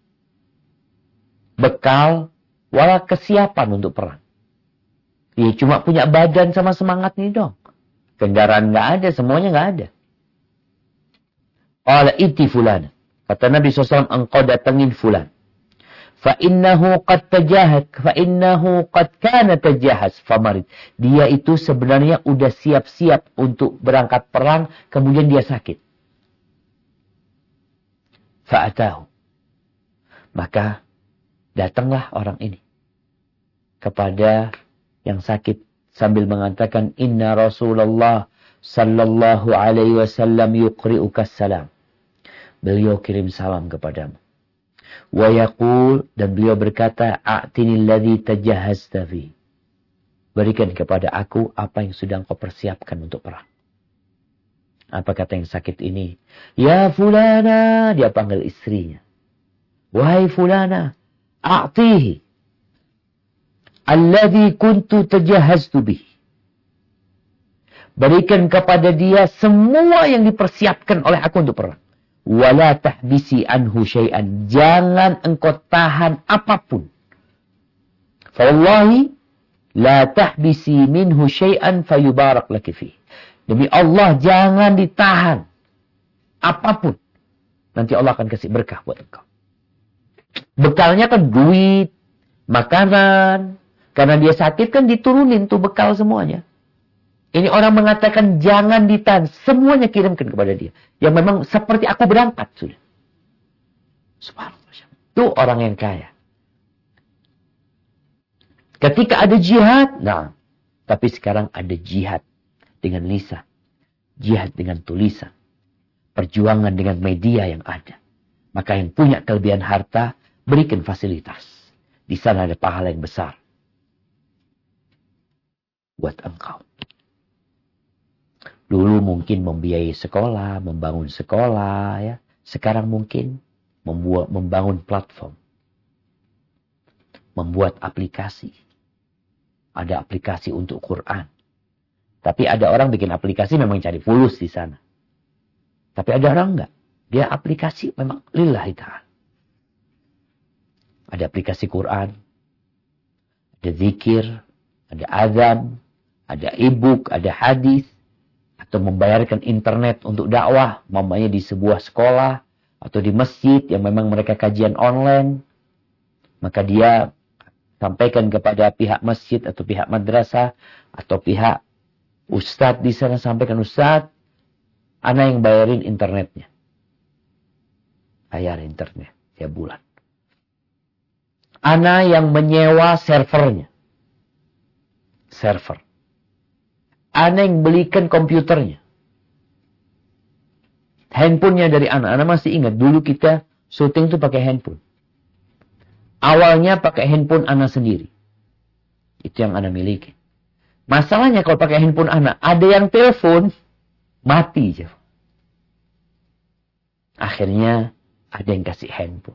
[SPEAKER 3] bekal wala kesiapan untuk perang. Dia cuma punya badan sama semangat ini dong. Kendaraan enggak ada, semuanya enggak ada. Qala iti fulan. Kata Nabi shallallahu alaihi wasallam, engkau datangin fulan. Fa'innahu qad tajahad, fa'innahu qad kana tajahaz famarid. Dia itu sebenarnya udah siap-siap untuk berangkat perang, kemudian dia sakit. Fa'atahu. Maka datanglah orang ini kepada yang sakit sambil mengatakan, inna Rasulullah sallallahu alaihi wasallam yuqri'uka salam. Beliau kirim salam kepadamu. Wa yaqul, dan beliau berkata, a'tinil ladzi tajahhazta fi. Berikan kepada aku apa yang sudah engkau persiapkan untuk perang. Apa kata yang sakit ini? Ya fulana, dia panggil istrinya. Wahai fulana, a'tihi alladzi kuntu tajahhaztu bihi. Berikan kepada dia semua yang dipersiapkan oleh aku untuk perang. Wala tahbisi anhu syai'an. Jangan engkau tahan apapun. Fawallahi la tahbisi minhu syai'an fayubarak laki fi. Demi Allah, jangan ditahan apapun. Nanti Allah akan kasih berkah buat engkau. Bekalnya kan duit, makanan. Karena dia sakit kan diturunin tuh bekal semuanya. Ini orang mengatakan jangan ditahan. Semuanya kirimkan kepada dia. Yang memang seperti aku berangkat sudah. Subhanallah. Itu orang yang kaya. Ketika ada jihad. Nah. Tapi sekarang ada jihad dengan lisan. Jihad dengan tulisan. Perjuangan dengan media yang ada. Maka yang punya kelebihan harta. Berikan fasilitas. Di sana ada pahala yang besar. Buat engkau. Dulu mungkin membiayai sekolah, membangun sekolah, ya. Sekarang mungkin membuat, membangun platform, membuat aplikasi. Ada aplikasi untuk Quran. Tapi ada orang bikin aplikasi memang cari fulus di sana. Tapi ada orang enggak. Dia aplikasi memang lillahi ta'ala. Ada aplikasi Quran, ada zikir, ada azan, ada e-book, ada hadis. Atau membayarkan internet untuk dakwah, mamanya di sebuah sekolah atau di masjid yang memang mereka kajian online, maka dia sampaikan kepada pihak masjid atau pihak madrasah atau pihak ustadz di sana, sampaikan, ustadz, ana yang bayarin internetnya, bayar internet tiap bulan, ana yang menyewa servernya, server. Ana yang belikan komputernya. Handphonenya dari Ana. Ana masih ingat. Dulu kita syuting itu pakai handphone. Awalnya pakai handphone Ana sendiri. Itu yang Ana miliki. Masalahnya kalau pakai handphone Ana. Ada yang telepon. Mati. Akhirnya ada yang kasih handphone.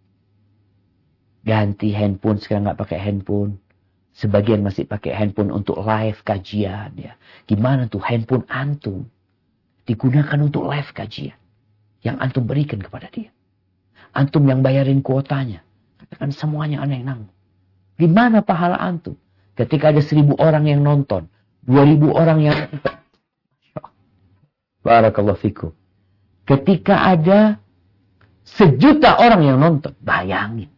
[SPEAKER 3] Ganti handphone. Sekarang nggak pakai handphone. Sebagian masih pakai handphone untuk live kajian. Ya. Gimana tuh handphone antum digunakan untuk live kajian. Yang antum berikan kepada dia. Antum yang bayarin kuotanya. Katakan semuanya ana yang nanggung. Gimana pahala antum? Ketika ada seribu orang yang nonton. Dua ribu orang yang nonton. Barakallahu fikum. Ketika ada sejuta orang yang nonton. Bayangin.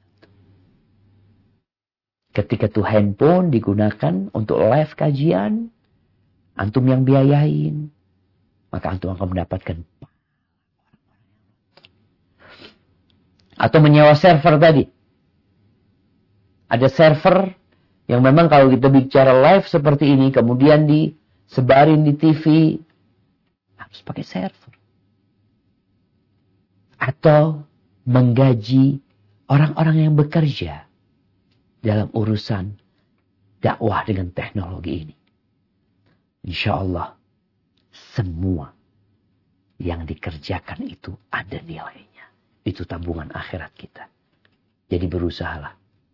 [SPEAKER 3] Ketika tuh handphone digunakan untuk live kajian, antum yang biayain, maka antum akan mendapatkan. Atau menyewa server tadi. Ada server yang memang kalau kita bicara live seperti ini, kemudian disebarin di T V, harus pakai server. Atau menggaji orang-orang yang bekerja dalam urusan dakwah dengan teknologi ini. Insya Allah semua yang dikerjakan itu ada nilainya. Itu tabungan akhirat kita. Jadi berusahalah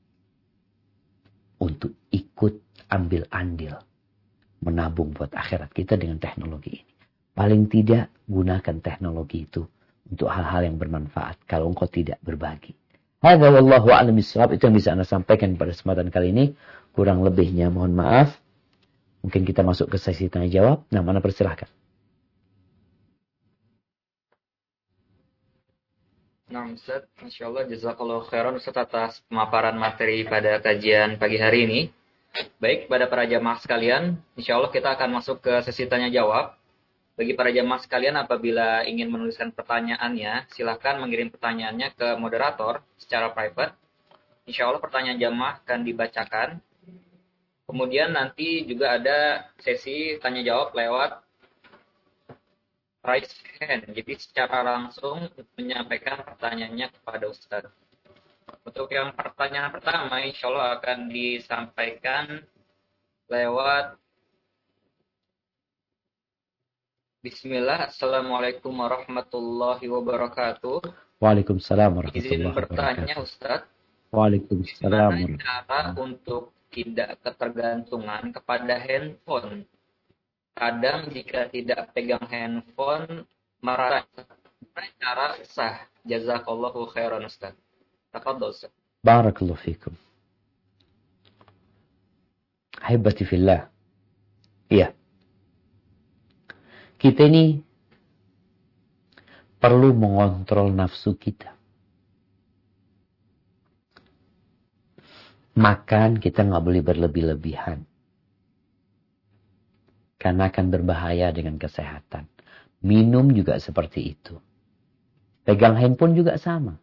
[SPEAKER 3] untuk ikut ambil andil menabung buat akhirat kita dengan teknologi ini. Paling tidak gunakan teknologi itu untuk hal-hal yang bermanfaat kalau engkau tidak berbagi. Hadza wallahu a'lam bishawab. Itu yang bisa Anda sampaikan pada kesempatan kali ini. Kurang lebihnya mohon maaf. Mungkin kita masuk ke sesi tanya jawab. Nah, mana persilahkan.
[SPEAKER 2] Nah, Ustaz, Masya Allah, jazakallahu khairan Ustaz atas pemaparan materi pada kajian pagi hari ini. Baik, pada para jamaah sekalian, insya Allah kita akan masuk ke sesi tanya jawab. Bagi para jamaah sekalian, apabila ingin menuliskan pertanyaannya, silakan mengirim pertanyaannya ke moderator secara private. Insya Allah pertanyaan jamaah akan dibacakan. Kemudian nanti juga ada sesi tanya jawab lewat raise hand. Jadi secara langsung menyampaikan pertanyaannya kepada Ustadz. Untuk yang pertanyaan pertama, insya Allah akan disampaikan lewat Bismillah. Assalamualaikum warahmatullahi wabarakatuh.
[SPEAKER 3] Waalaikumsalam warahmatullahi
[SPEAKER 2] Izin
[SPEAKER 3] wabarakatuh.
[SPEAKER 2] bertanya Ustadz.
[SPEAKER 3] Waalaikumsalam.
[SPEAKER 2] Gimana cara untuk tidak ketergantungan kepada handphone? Kadang jika tidak pegang handphone marah. Gimana cara sah? Jazakallahu khairan Ustaz. Tafadhol Ustaz.
[SPEAKER 3] Barakallahu fikum. Ahibati fillah. Iya. Kita ini perlu mengontrol nafsu kita. Makan kita nggak boleh berlebih-lebihan. Karena akan berbahaya dengan kesehatan. Minum juga seperti itu. Pegang handphone juga sama.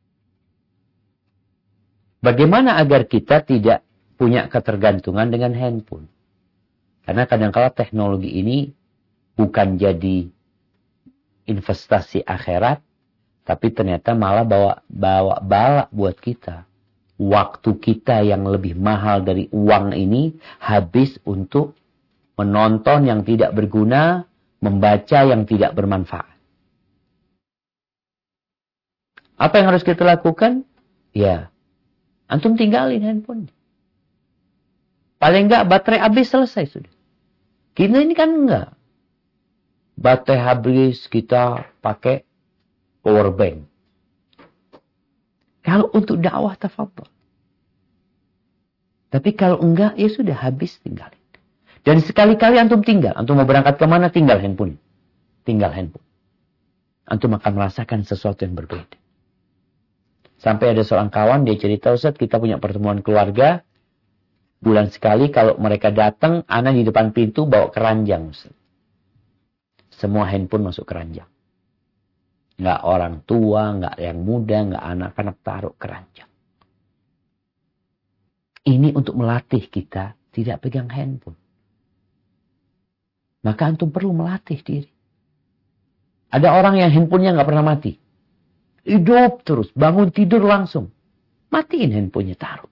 [SPEAKER 3] Bagaimana agar kita tidak punya ketergantungan dengan handphone? Karena kadang-kala teknologi ini bukan jadi investasi akhirat, tapi ternyata malah bawa bawa bala buat kita. Waktu kita yang lebih mahal dari uang ini habis untuk menonton yang tidak berguna, membaca yang tidak bermanfaat. Apa yang harus kita lakukan? Ya, antum tinggalin handphone. Paling enggak baterai habis selesai sudah. Kita ini kan enggak. Baterai habis kita pakai power bank. Kalau untuk dakwah tafadhol. Tapi kalau enggak, ya sudah habis tinggalin. Dan sekali-kali antum tinggal. Antum mau berangkat kemana, tinggal handphone. Tinggal handphone. Antum akan merasakan sesuatu yang berbeda. Sampai ada seorang kawan, dia cerita, Ustaz, kita punya pertemuan keluarga. Bulan sekali kalau mereka datang, anak di depan pintu bawa keranjang. Ustaz. Semua handphone masuk keranjang. Nggak orang tua, nggak yang muda, nggak anak-anak taruh keranjang. Ini untuk melatih kita tidak pegang handphone. Maka antum perlu melatih diri. Ada orang yang handphonenya nggak pernah mati. Hidup terus, bangun tidur langsung. Matiin handphonenya, taruh.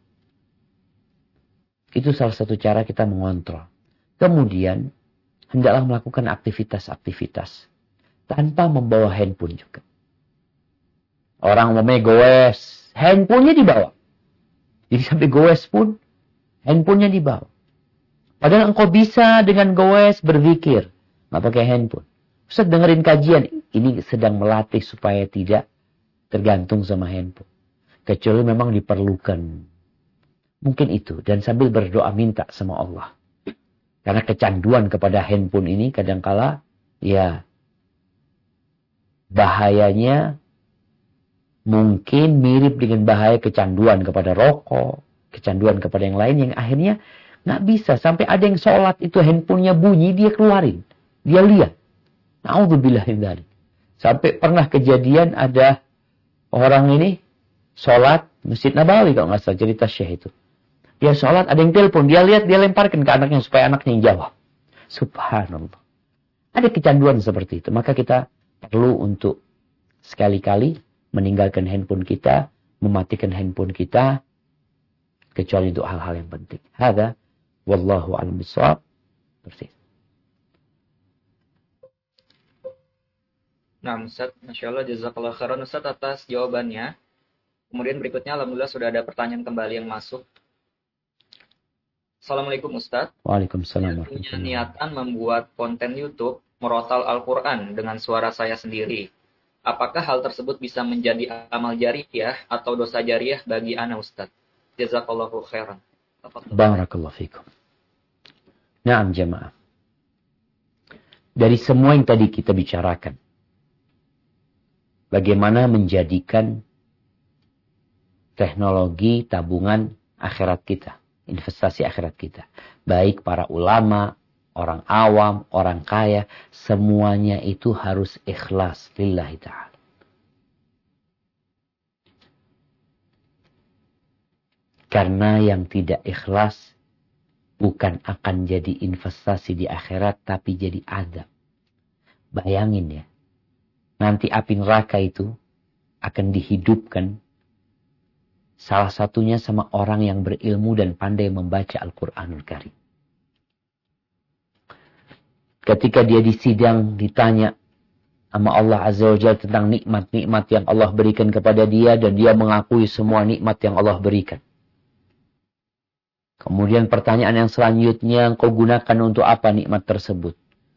[SPEAKER 3] Itu salah satu cara kita mengontrol. Kemudian, hendaklah melakukan aktivitas-aktivitas tanpa membawa handphone juga. Orang mau goes, handphonenya dibawa. Jadi sampai goes pun, handphonenya dibawa. Padahal engkau bisa dengan goes berzikir, nggak pakai handphone. Ustaz dengerin kajian, ini sedang melatih supaya tidak tergantung sama handphone. Kecuali memang diperlukan. Mungkin itu. Dan sambil berdoa minta sama Allah. Karena kecanduan kepada handphone ini kadangkala ya bahayanya mungkin mirip dengan bahaya kecanduan kepada rokok, kecanduan kepada yang lain yang akhirnya nggak bisa. Sampai ada yang sholat itu handphonenya bunyi, dia keluarin. Dia lihat. Na'udzubillah min dzalik. Sampai pernah kejadian ada orang ini sholat Masjid Nabawi kalau nggak salah cerita Syekh itu. Dia sholat, ada yang telepon. Dia lihat, dia lemparkan ke anaknya supaya anaknya yang jawab. Subhanallah. Ada kecanduan seperti itu. Maka kita perlu untuk sekali-kali meninggalkan handphone kita, mematikan handphone kita, kecuali untuk hal-hal yang penting. Hada, wallahu a'lam bishawab. Persis.
[SPEAKER 2] Nah, Ustaz, Masya Allah, jazakallah khairan Ustaz atas jawabannya. Kemudian berikutnya, alhamdulillah sudah ada pertanyaan kembali yang masuk. Assalamualaikum Ustaz.
[SPEAKER 3] Waalaikumsalam.
[SPEAKER 2] Saya punya niatan membuat konten YouTube merotal Al-Quran dengan suara saya sendiri. Apakah hal tersebut bisa menjadi amal jariyah atau dosa jariyah bagi ana Ustaz? Jazakallahu khairan.
[SPEAKER 3] Barakallahu fikum. Naam jamaah. Dari semua yang tadi kita bicarakan, bagaimana menjadikan teknologi tabungan akhirat kita, investasi akhirat kita. Baik para ulama, orang awam, orang kaya, semuanya itu harus ikhlas lillahi ta'ala. Karena yang tidak ikhlas bukan akan jadi investasi di akhirat, tapi jadi azab. Bayangin ya, nanti api neraka itu akan dihidupkan. Salah satunya sama orang yang berilmu dan pandai membaca Al-Quranul Karim. Ketika dia di sidang ditanya sama Allah Azza wa Jalla tentang nikmat-nikmat yang Allah berikan kepada dia, dan dia mengakui semua nikmat yang Allah berikan. Kemudian pertanyaan yang selanjutnya, engkau gunakan untuk apa nikmat tersebut?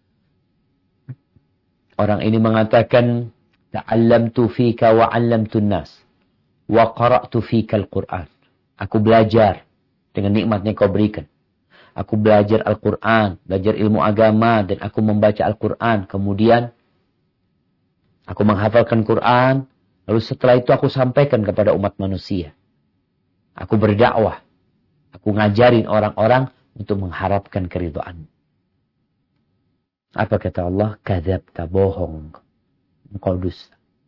[SPEAKER 3] Orang ini mengatakan, ta'allamtu fika wa 'allamtun nas wa qara'tu fika al-Qur'an. Aku belajar dengan nikmat yang kau berikan. Aku belajar Al-Quran, belajar ilmu agama, dan aku membaca Al-Quran. Kemudian aku menghafalkan Quran, lalu setelah itu aku sampaikan kepada umat manusia. Aku berdakwah. Aku ngajarin orang-orang untuk mengharapkan keridhaan. Apa kata Allah? Kadzabta, bohong. Engkau dusta.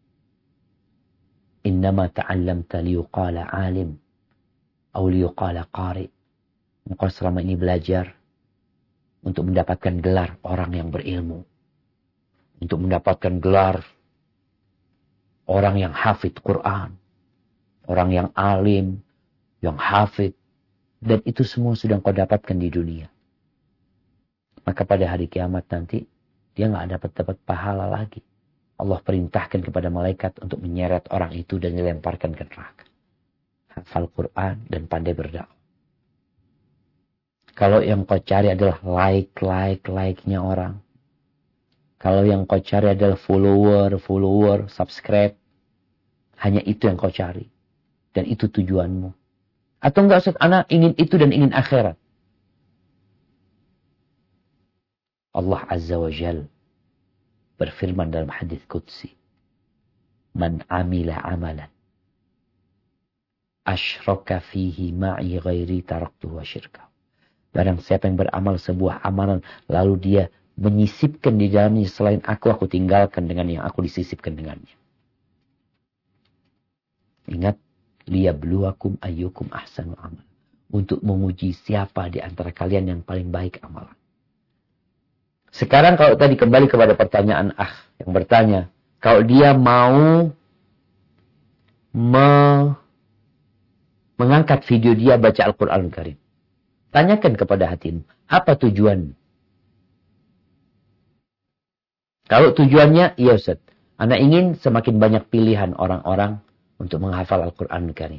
[SPEAKER 3] Innama ta'allamta liyuqala alim. Atau liyuqala qari. Engkau selama ini belajar untuk mendapatkan gelar orang yang berilmu. Untuk mendapatkan gelar orang yang hafid Quran. Orang yang alim, yang hafid. Dan itu semua sudah engkau dapatkan di dunia. Maka pada hari kiamat nanti, dia nggak dapat dapat pahala lagi. Allah perintahkan kepada malaikat untuk menyeret orang itu dan dilemparkan ke neraka. Hafal Quran dan pandai berdakwah. Kalau yang kau cari adalah like, like, like-nya orang. Kalau yang kau cari adalah follower, follower, subscribe. Hanya itu yang kau cari. Dan itu tujuanmu. Atau enggak, Ustaz, anak ingin itu dan ingin akhirat. Allah Azza wa Jal berfirman dalam hadis Qudsi. Man amila amalan. Ashraka fihi ma'i ghairi taraktuhu wa syirka. Barang siapa yang beramal sebuah amalan, lalu dia menyisipkan di dalamnya selain aku, aku tinggalkan dengan yang aku disisipkan dengannya. Ingat, liyabluwakum ayyukum ahsanu amal. Untuk menguji siapa di antara kalian yang paling baik amalan. Sekarang kalau tadi kembali kepada pertanyaan ah yang bertanya, kalau dia mau me mengangkat video dia baca Al-Quran Karim, tanyakan kepada hatimu, apa tujuan? Kalau tujuannya, iya Ustaz, Anda ingin semakin banyak pilihan orang-orang untuk menghafal Al-Quran Karim.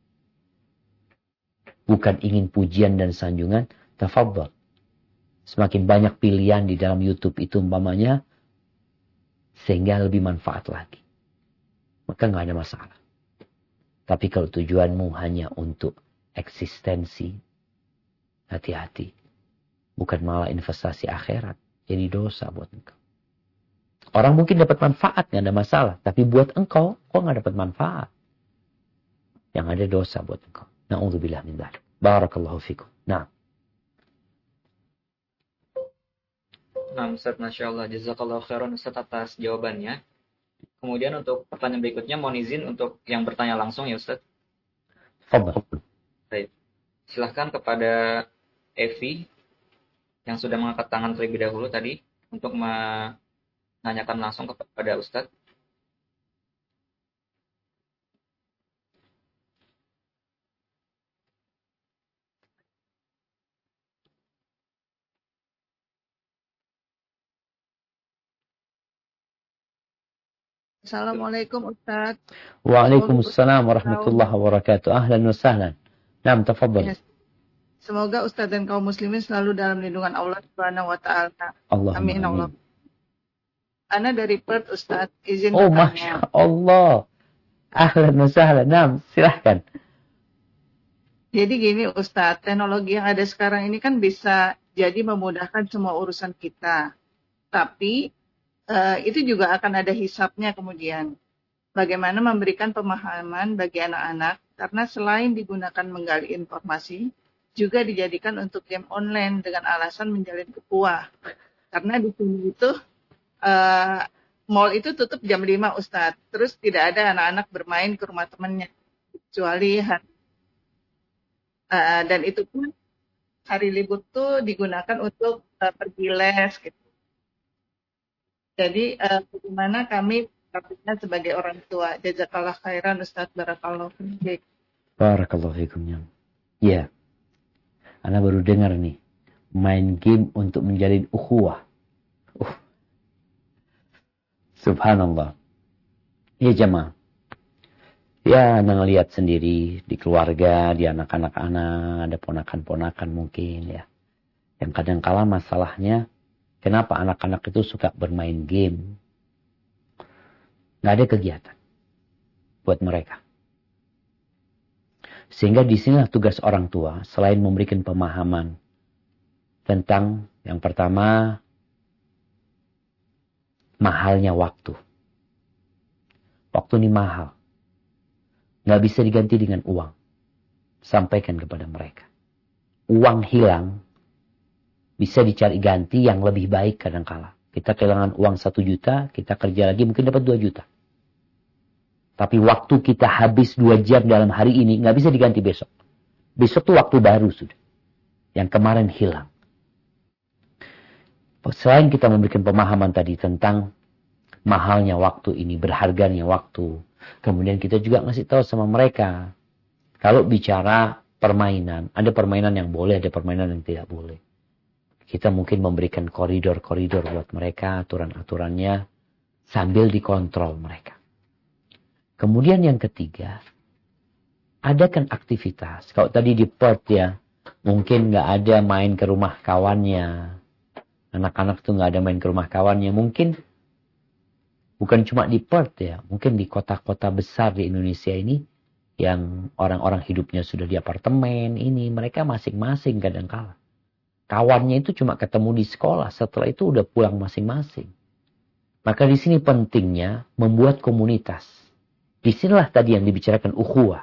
[SPEAKER 3] Bukan ingin pujian dan sanjungan, tafadhal. Semakin banyak pilihan di dalam YouTube itu umpamanya, sehingga lebih manfaat lagi. Maka nggak ada masalah. Tapi kalau tujuanmu hanya untuk eksistensi, hati-hati. Bukan malah investasi akhirat. Jadi dosa buat engkau. Orang mungkin dapat manfaat, nggak ada masalah. Tapi buat engkau, kok nggak dapat manfaat? Yang ada dosa buat engkau. Na'udzubillah min dzalik. Barakallahu fikum. Nah.
[SPEAKER 2] Nah, Ustaz, Masya Allah. Jazakallahu khairan Ustaz atas jawabannya. Kemudian untuk pertanyaan berikutnya, mohon izin untuk yang bertanya langsung ya Ustaz.
[SPEAKER 3] Fadhal.
[SPEAKER 2] Baik. Silahkan kepada Evi yang sudah mengangkat tangan terlebih dahulu tadi. untuk menanyakan langsung kepada Ustadz.
[SPEAKER 4] Assalamualaikum Ustaz.
[SPEAKER 3] Waalaikumsalam warahmatullahi wabarakatuh. Ahlan wa sahlan. Naam, tafadhal.
[SPEAKER 4] Yes. Semoga Ustaz dan kaum muslimin selalu dalam lindungan Allah Subhanahu wa taala.
[SPEAKER 3] Allahumma
[SPEAKER 4] Amin Allah. Ana dari Perth Ustaz, izin
[SPEAKER 3] Oh,
[SPEAKER 4] bertanya.
[SPEAKER 3] Masya Allah. Ahlan wa sahlan. Naam, silahkan.
[SPEAKER 4] Jadi gini Ustaz, teknologi yang ada sekarang ini kan bisa jadi memudahkan semua urusan kita. Tapi Uh, itu juga akan ada hisapnya kemudian. Bagaimana memberikan pemahaman bagi anak-anak, karena selain digunakan menggali informasi, juga dijadikan untuk game online dengan alasan menjalin ukhuwah. Karena di sini itu, uh, mall itu tutup jam lima Ustadz. Terus tidak ada anak-anak bermain ke rumah temannya. Kecuali hari. Uh, dan itu pun hari libur tuh digunakan untuk uh, pergi les gitu. Jadi uh, bagaimana kami praktiknya sebagai orang tua. Jazakallah khairan Ustaz, barakallahu fiik.
[SPEAKER 3] Barakallahu fiikum. Ya. Ana baru dengar nih, main game untuk menjalin ukhuwah. Uh. Subhanallah. Ya jemaah. Ya, ana ngelihat sendiri di keluarga, di anak-anak anak, ada ponakan-ponakan mungkin ya. Yang kadang kala masalahnya, kenapa anak-anak itu suka bermain game? Nggak ada kegiatan buat mereka. Sehingga di sinilah tugas orang tua, selain memberikan pemahaman tentang yang pertama, mahalnya waktu. Waktu ini mahal. Nggak bisa diganti dengan uang. Sampaikan kepada mereka. Uang hilang, bisa dicari ganti yang lebih baik kadangkala. Kita kehilangan uang satu juta, kita kerja lagi mungkin dapat dua juta. Tapi waktu kita habis dua jam dalam hari ini, nggak bisa diganti besok. Besok tuh waktu baru sudah. Yang kemarin hilang. Selain kita memberikan pemahaman tadi tentang mahalnya waktu ini, berharganya waktu. Kemudian kita juga ngasih tahu sama mereka. Kalau bicara permainan, ada permainan yang boleh, ada permainan yang tidak boleh. Kita mungkin memberikan koridor-koridor buat mereka, aturan-aturannya, sambil dikontrol mereka. Kemudian yang ketiga, adakan aktivitas. Kalau tadi di Perth ya, mungkin nggak ada main ke rumah kawannya. Anak-anak tuh nggak ada main ke rumah kawannya. Mungkin bukan cuma di Perth ya, mungkin di kota-kota besar di Indonesia ini, yang orang-orang hidupnya sudah di apartemen ini, mereka masing-masing kadang-kala. Kawannya itu cuma ketemu di sekolah, setelah itu udah pulang masing-masing. Maka di sini pentingnya membuat komunitas. Di sinilah tadi yang dibicarakan ukhuwah.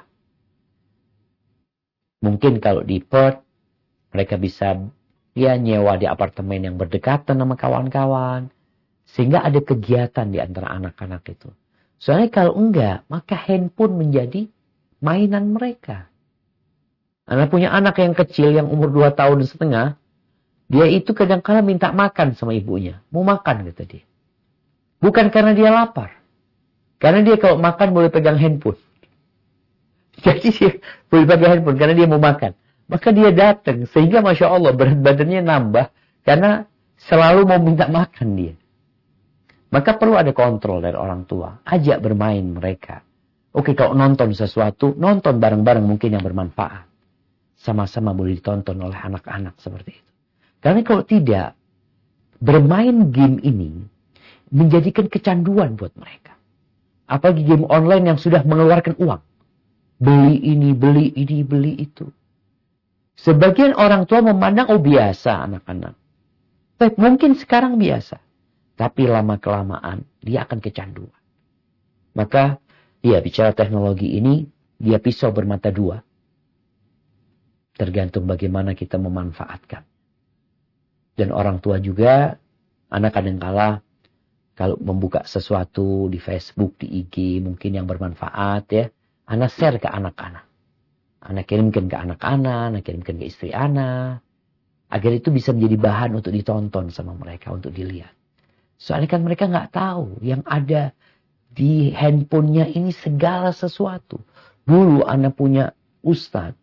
[SPEAKER 3] Mungkin kalau di Perth, mereka bisa ya nyewa di apartemen yang berdekatan sama kawan-kawan. Sehingga ada kegiatan di antara anak-anak itu. Soalnya kalau enggak, maka handphone menjadi mainan mereka. Anak punya anak yang kecil yang umur dua tahun setengah, dia itu kadang-kala minta makan sama ibunya. Mau makan, kata dia. Bukan karena dia lapar. Karena dia kalau makan boleh pegang handphone. Jadi dia boleh pegang handphone karena dia mau makan. Maka dia datang. Sehingga Masya Allah berat badannya nambah. Karena selalu mau minta makan dia. Maka perlu ada kontrol dari orang tua. Ajak bermain mereka. Oke, kalau nonton sesuatu, nonton bareng-bareng mungkin yang bermanfaat. Sama-sama boleh ditonton oleh anak-anak seperti itu. Karena kalau tidak, bermain game ini menjadikan kecanduan buat mereka. Apalagi game online yang sudah mengeluarkan uang. Beli ini, beli ini, beli itu. Sebagian orang tua memandang, oh biasa anak-anak. Baik, mungkin sekarang biasa. Tapi lama-kelamaan dia akan kecanduan. Maka, ya bicara teknologi ini, dia pisau bermata dua. Tergantung bagaimana kita memanfaatkan. Dan orang tua juga, anak kadang-kala kalau membuka sesuatu di Facebook, di I G, mungkin yang bermanfaat ya, anak share ke anak-anak. Anak kirimkan ke anak-anak, anak kirimkan ke istri anak. Agar itu bisa menjadi bahan untuk ditonton sama mereka, untuk dilihat. Soalnya kan mereka nggak tahu yang ada di handphonenya ini segala sesuatu. Dulu Ana punya ustadz.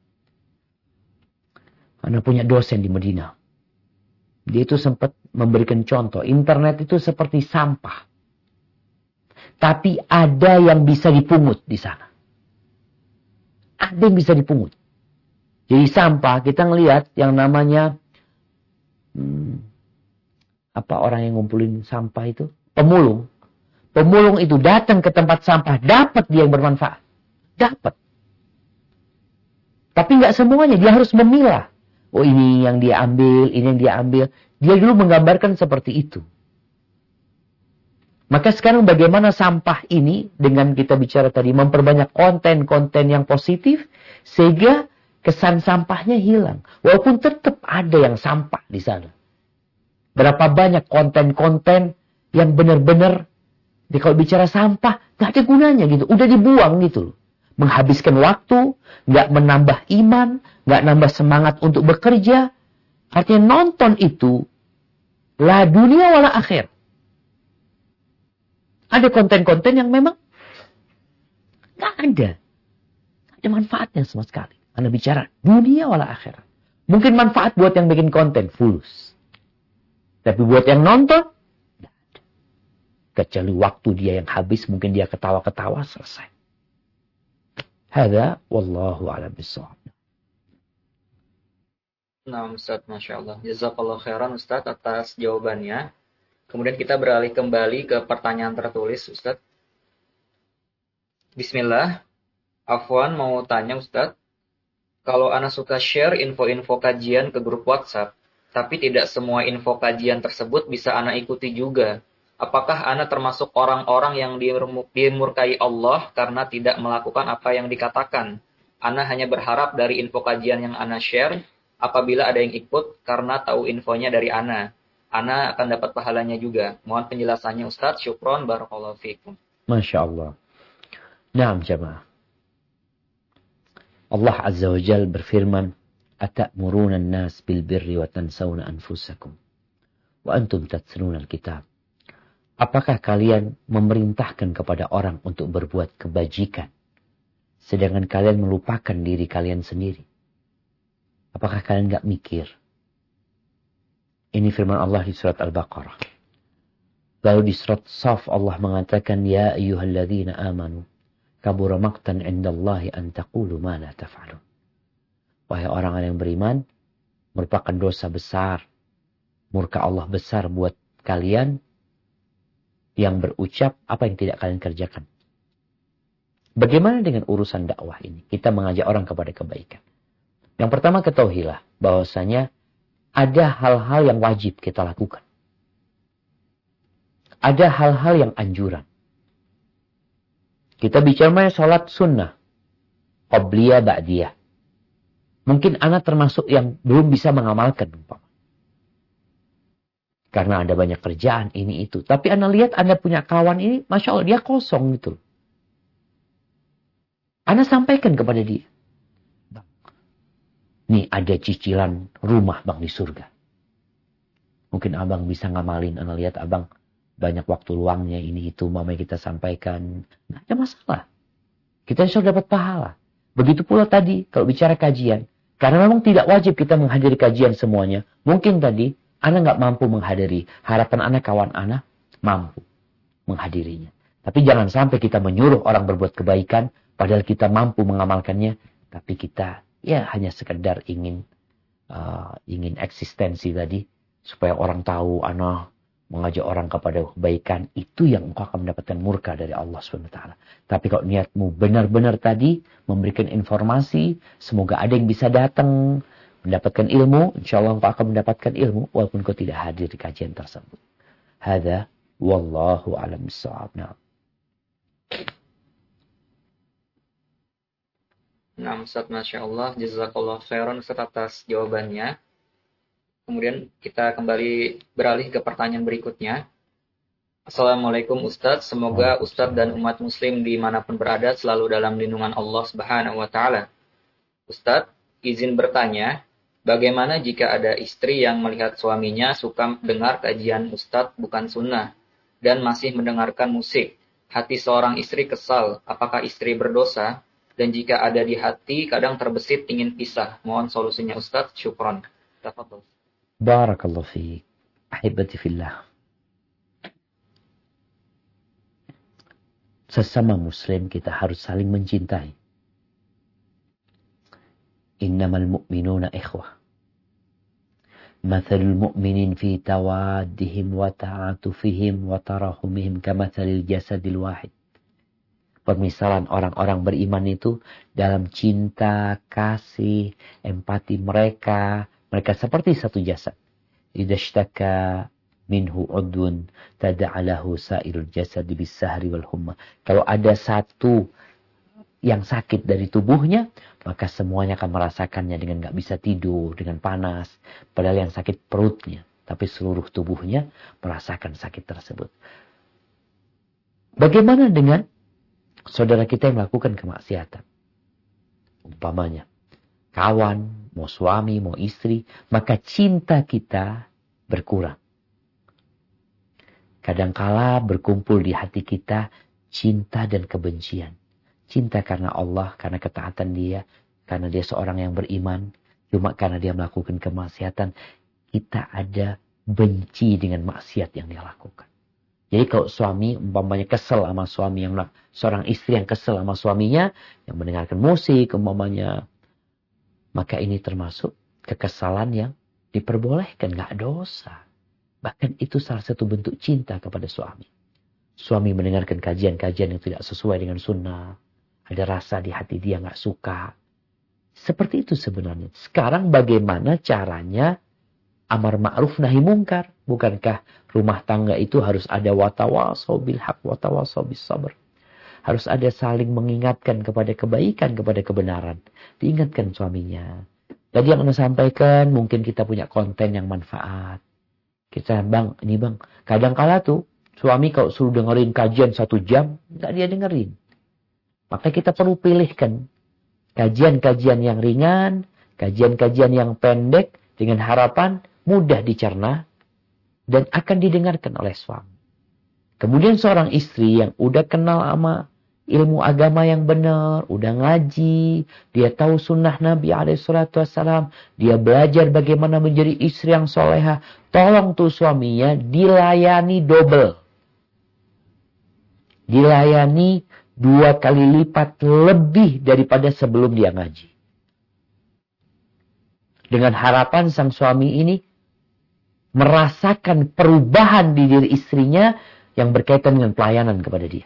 [SPEAKER 3] Ana punya dosen di Madinah. Dia itu sempat memberikan contoh. Internet itu seperti sampah. Tapi ada yang bisa dipungut di sana. Ada yang bisa dipungut. Jadi sampah, kita ngelihat yang namanya... Hmm, apa orang yang ngumpulin sampah itu? Pemulung. Pemulung itu datang ke tempat sampah, dapat dia yang bermanfaat. Dapat. Tapi nggak semuanya, dia harus memilah. Oh ini yang dia ambil, ini yang dia ambil. Dia dulu menggambarkan seperti itu. Maka sekarang bagaimana sampah ini, dengan kita bicara tadi, memperbanyak konten-konten yang positif, sehingga kesan sampahnya hilang. Walaupun tetap ada yang sampah di sana. Berapa banyak konten-konten yang benar-benar, kalau bicara sampah, nggak ada gunanya gitu. Udah dibuang gitu loh. Menghabiskan waktu, nggak menambah iman, nggak nambah semangat untuk bekerja. Artinya nonton itu, la dunia wala akhir. Ada konten-konten yang memang nggak ada. Nggak ada manfaatnya sama sekali. Anda bicara dunia wala akhir. Mungkin manfaat buat yang bikin konten, fulus. Tapi buat yang nonton, nggak ada. Kecuali waktu dia yang habis, mungkin dia ketawa-ketawa, selesai. Hada wallahu a'lam bishawab.
[SPEAKER 2] Nah, Ustaz, Masya Allah. Jazakallah khairan, Ustaz, atas jawabannya. Kemudian kita beralih kembali ke pertanyaan tertulis, Ustaz. Bismillah. Afwan mau tanya, Ustaz. Kalau Ana suka share info-info kajian ke grup WhatsApp, tapi tidak semua info kajian tersebut bisa Ana ikuti juga. Apakah Ana termasuk orang-orang yang dimurkai Allah karena tidak melakukan apa yang dikatakan? Ana hanya berharap dari info kajian yang Ana share, apabila ada yang ikut karena tahu infonya dari Ana. Ana akan dapat pahalanya juga. Mohon penjelasannya Ustaz. Syukron, barakallahu fikum.
[SPEAKER 3] Masya Allah. Naam jamaah. Allah Azza wa Jal berfirman, Ata'muruna an-nas bil birri wa tansawna anfusakum. Wa antum tatluna al-kitab. Apakah kalian memerintahkan kepada orang untuk berbuat kebajikan, sedangkan kalian melupakan diri kalian sendiri? Apakah kalian gak mikir? Ini firman Allah di surat Al-Baqarah. Lalu di surat Saf Allah mengatakan, Ya ayyuhalladzina amanu, kabura maqtan indallahi an taqulu ma la taf'alun. Wahai orang-orang yang beriman, merupakan dosa besar, murka Allah besar buat kalian yang berucap apa yang tidak kalian kerjakan. Bagaimana dengan urusan dakwah ini? Kita mengajak orang kepada kebaikan. Yang pertama, ketahuilah bahwasanya ada hal-hal yang wajib kita lakukan. Ada hal-hal yang anjuran. Kita bicara sholat sunnah. Qabliyah, ba'diyah. Mungkin anak termasuk yang belum bisa mengamalkan. Karena ada banyak kerjaan, ini itu. Tapi anak lihat anda punya kawan ini, Masya Allah, dia kosong gitu. Anak sampaikan kepada dia. Nih ada cicilan rumah bang di surga. Mungkin abang bisa ngamalin. Anda lihat abang banyak waktu luangnya ini itu. Mama kita sampaikan. Nggak ada masalah. Kita insya Allah dapat pahala. Begitu pula tadi kalau bicara kajian. Karena memang tidak wajib kita menghadiri kajian semuanya. Mungkin tadi Anda nggak mampu menghadiri. Harapan Anda kawan Anda mampu menghadirinya. Tapi jangan sampai kita menyuruh orang berbuat kebaikan. Padahal kita mampu mengamalkannya. Tapi kita ya hanya sekedar ingin uh, ingin eksistensi tadi supaya orang tahu ana mengajak orang kepada kebaikan, itu yang engkau akan mendapatkan murka dari Allah subhanahu wa taala. Tapi kalau niatmu benar-benar tadi memberikan informasi, semoga ada yang bisa datang mendapatkan ilmu, insyaallah engkau akan mendapatkan ilmu walaupun kau tidak hadir di kajian tersebut. Hadza wallahu a'lam bissawab. Nah.
[SPEAKER 2] Nah, Ustaz, Masya Allah, jazakallah khairan Ustaz atas jawabannya. Kemudian kita kembali beralih ke pertanyaan berikutnya. Assalamualaikum Ustaz, semoga Ustaz dan umat muslim dimanapun berada selalu dalam lindungan Allah Subhanahu wa Ta'ala. Ustaz, izin bertanya, bagaimana jika ada istri yang melihat suaminya suka dengar kajian Ustaz bukan sunnah, dan masih mendengarkan musik. Hati seorang istri kesal, apakah istri berdosa? Dan jika ada di hati, kadang terbesit ingin pisah. Mohon solusinya Ustaz, syukron. Tafadhol.
[SPEAKER 3] Barakallahu fiik. Ahibati fillah. Sesama muslim kita harus saling mencintai. Innamal mu'minuna ikhwah. Mathalul mu'minin fi tawaddihim wa ta'atufihim wa tarahumihim kamathalil jasadil wahid. Permisalan orang-orang beriman itu dalam cinta, kasih, empati mereka. Mereka seperti satu jasad. Idza ishtaka minhu udwun tada'alahu sa'irul jasad bis-sahri wal humma. Kalau ada satu yang sakit dari tubuhnya, maka semuanya akan merasakannya dengan gak bisa tidur, dengan panas. Padahal yang sakit perutnya, tapi seluruh tubuhnya merasakan sakit tersebut. Bagaimana dengan saudara kita yang melakukan kemaksiatan? Umpamanya, kawan, mau suami, mau istri, maka cinta kita berkurang. Kadangkala berkumpul di hati kita cinta dan kebencian. Cinta karena Allah, karena ketaatan dia, karena dia seorang yang beriman. Cuma karena dia melakukan kemaksiatan, kita ada benci dengan maksiat yang dia lakukan. Jadi kalau suami umpamanya kesel sama suami yang seorang istri yang kesel sama suaminya, yang mendengarkan musik umpamanya, maka ini termasuk kekesalan yang diperbolehkan, nggak dosa. Bahkan itu salah satu bentuk cinta kepada suami. Suami mendengarkan kajian-kajian yang tidak sesuai dengan sunnah. Ada rasa di hati dia nggak suka. Seperti itu sebenarnya. Sekarang bagaimana caranya amar ma'ruf nahi mungkar? Bukankah rumah tangga itu harus ada watawasau bil haq, watawasau bis sabr? Harus ada saling mengingatkan kepada kebaikan, kepada kebenaran. Diingatkan suaminya. Tadi yang Anda sampaikan, mungkin kita punya konten yang manfaat. Kita, bang, ini bang, kadang-kala tuh, suami kalau suruh dengerin kajian satu jam, nggak dia dengerin. Maka kita perlu pilihkan kajian-kajian yang ringan, kajian-kajian yang pendek, dengan harapan mudah dicerna, dan akan didengarkan oleh suami. Kemudian seorang istri yang udah kenal sama ilmu agama yang benar, udah ngaji, dia tahu sunnah Nabi alaihi salatu wassalam, dia belajar bagaimana menjadi istri yang soleha, tolong tuh suaminya dilayani double. Dilayani dua kali lipat lebih daripada sebelum dia ngaji. Dengan harapan sang suami ini merasakan perubahan di diri istrinya yang berkaitan dengan pelayanan kepada dia.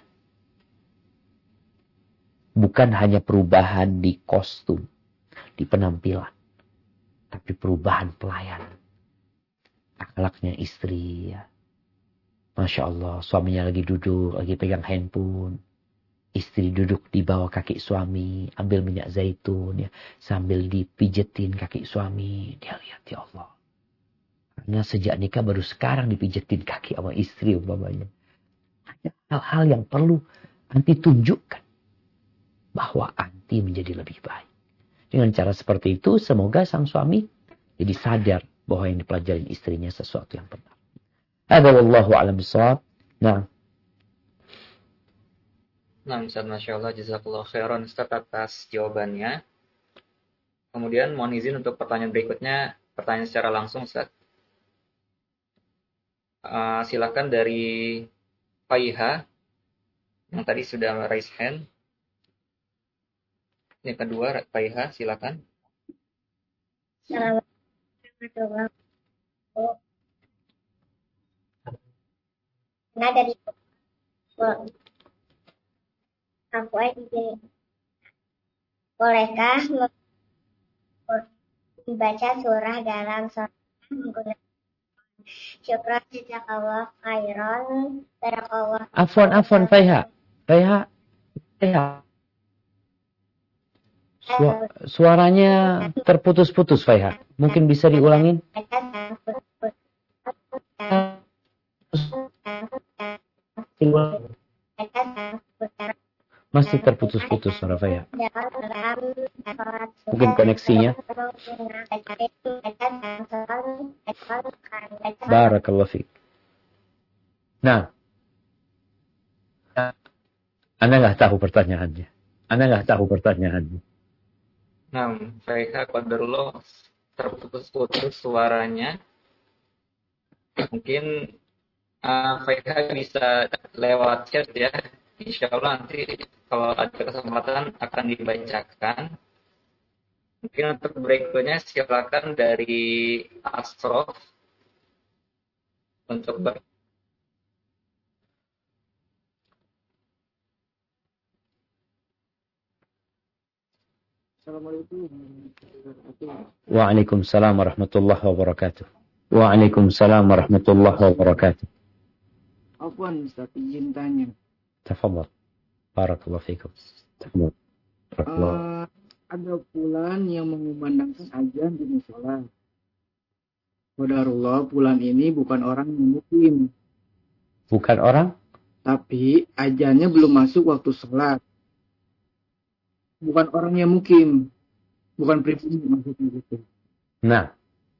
[SPEAKER 3] Bukan hanya perubahan di kostum, di penampilan, tapi perubahan pelayanan. Akhlaknya istri, ya. Masya Allah, suaminya lagi duduk, lagi pegang handphone. Istri duduk di bawah kaki suami, ambil minyak zaitun, ya, sambil dipijetin kaki suami. Dia lihat, ya Allah. Karena sejak nikah baru sekarang dipijetin kaki sama istri umpamanya. Ada hal-hal yang perlu anti tunjukkan bahwa anti menjadi lebih baik. Dengan cara seperti itu, semoga sang suami jadi sadar bahwa yang dipelajari istrinya sesuatu yang benar. Hadza wallahu a'lam bishawab. Nah,
[SPEAKER 2] Nah, Ustaz, Masya Allah, jazakallah khairan Ustaz atas jawabannya. Kemudian mohon izin untuk pertanyaan berikutnya, pertanyaan secara langsung Ustaz. Uh, silakan dari Faiha, yang tadi sudah raise hand. Yang kedua, Faiha, silakan.
[SPEAKER 5] Assalamualaikum. Nah, dari aku ini bolehkah membaca surah dalam sholat menggunakan syukran jazakallah khairan barakallah.
[SPEAKER 3] Afwan, afwan, Faiha. Faiha. Faiha. Su- suaranya terputus-putus, Faiha. Mungkin bisa diulangin? Masih terputus-putus suara Faiha. Mungkin koneksinya. Barakallahu fiik. Nah, Anda nggak tahu pertanyaannya. Anda nggak tahu pertanyaannya.
[SPEAKER 2] Nah, mereka qadarullah terputus-putus suaranya. Mungkin uh, mereka bisa lewat chat ya. Insya Allah nanti kalau ada kesempatan akan dibacakan. Mungkin untuk berikutnya silakan dari Asrof untuk ber
[SPEAKER 6] Assalamualaikum.
[SPEAKER 3] Waalaikumsalam warahmatullahi wabarakatuh. Waalaikumsalam warahmatullahi wabarakatuh.
[SPEAKER 6] Afwan Ustaz, izin tanya.
[SPEAKER 3] Tafadhal. Barakallahu fikum. Tafadhal.
[SPEAKER 6] Uh, ada fulan yang mengumandangkan azan di musola. Qadarullah, fulan ini bukan orang yang mukim.
[SPEAKER 3] Bukan orang?
[SPEAKER 6] Tapi azannya belum masuk waktu sholat. Bukan orang yang mukim. Bukan pribadi maksudnya gitu.
[SPEAKER 3] Nah.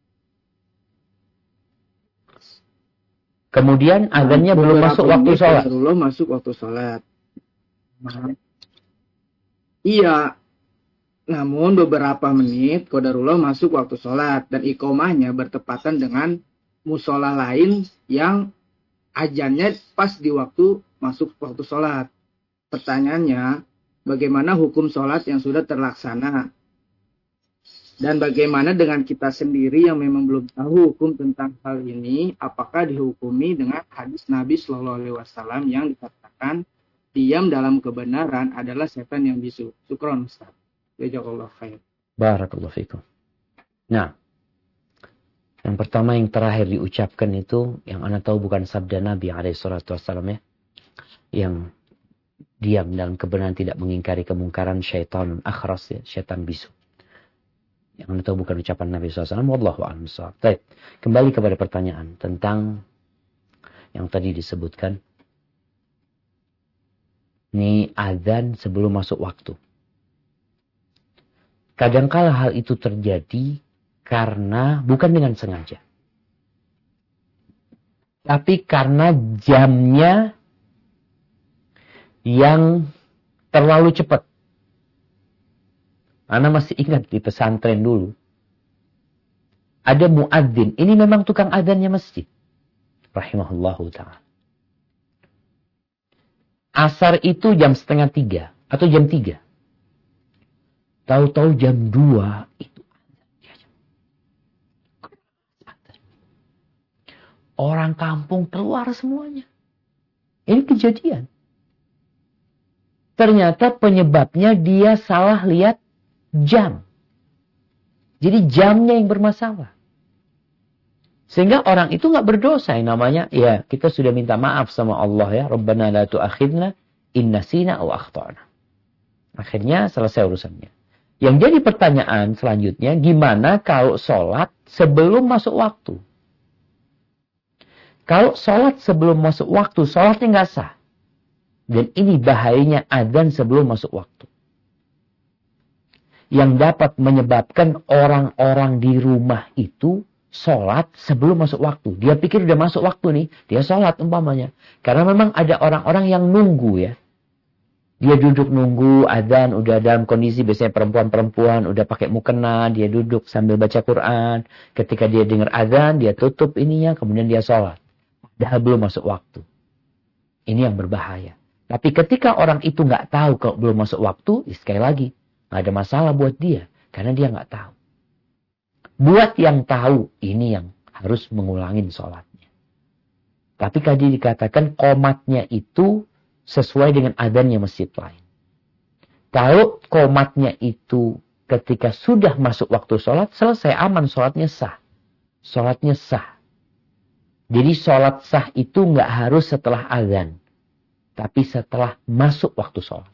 [SPEAKER 3] Kemudian azannya nah, belum masuk waktu sholat.
[SPEAKER 6] Qadarullah masuk waktu sholat. Nah. Iya. Namun beberapa menit qadarullah masuk waktu sholat. Dan iqomahnya bertepatan dengan musola lain yang azannya pas di waktu masuk waktu sholat. Pertanyaannya, bagaimana hukum sholat yang sudah terlaksana? Dan bagaimana dengan kita sendiri yang memang belum tahu hukum tentang hal ini? Apakah dihukumi dengan hadis Nabi Shallallahu Alaihi Wasallam yang dikatakan diam dalam kebenaran adalah setan yang bisu? Syukron Ustaz. Jazakallahu khair.
[SPEAKER 3] Barakallahu fikum. Nah, yang pertama yang terakhir diucapkan itu, yang Anda tahu bukan sabda Nabi alaihi salatu wasallam ya, yang diam dalam kebenaran tidak mengingkari kemungkaran, syaitan akhras ya, syaitan bisu. Yang Anda tahu bukan ucapan Nabi shallallahu alaihi wasallam. Wallahu a'lam bishawab. Baik, kembali kepada pertanyaan tentang yang tadi disebutkan. Ini azan sebelum masuk waktu. Kadangkala hal itu terjadi karena bukan dengan sengaja. Tapi karena jamnya yang terlalu cepat. Ana masih ingat di pesantren dulu. Ada muadzin. Ini memang tukang adzannya masjid. Rahimahullahu ta'ala. Asar itu jam setengah tiga. Atau jam tiga. Tahu-tahu jam dua itu orang kampung keluar semuanya. Ini kejadian. Ternyata penyebabnya dia salah lihat jam. Jadi jamnya yang bermasalah. Sehingga orang itu nggak berdosa. Yang namanya, ya kita sudah minta maaf sama Allah ya. Rabbana la tu'akhidna in nasina aw akhtana. Akhirnya selesai urusannya. Yang jadi pertanyaan selanjutnya, gimana kalau sholat sebelum masuk waktu? Kalau sholat sebelum masuk waktu, sholatnya nggak sah. Dan ini bahayanya adzan sebelum masuk waktu. Yang dapat menyebabkan orang-orang di rumah itu sholat sebelum masuk waktu. Dia pikir udah masuk waktu nih, dia sholat umpamanya. Karena memang ada orang-orang yang nunggu ya. Dia duduk nunggu adzan, udah dalam kondisi biasanya perempuan-perempuan, udah pakai mukena, dia duduk sambil baca Quran. Ketika dia dengar adzan, dia tutup ininya, kemudian dia sholat. Padahal belum masuk waktu. Ini yang berbahaya. Tapi ketika orang itu nggak tahu kalau belum masuk waktu, sekali lagi, nggak ada masalah buat dia. Karena dia nggak tahu. Buat yang tahu, ini yang harus mengulangin sholatnya. Tapi tadi dikatakan komatnya itu sesuai dengan adzannya masjid lain. Kalau komatnya itu ketika sudah masuk waktu sholat, selesai aman, sholatnya sah. Sholatnya sah. Jadi sholat sah itu nggak harus setelah adzan. Tapi setelah masuk waktu sholat.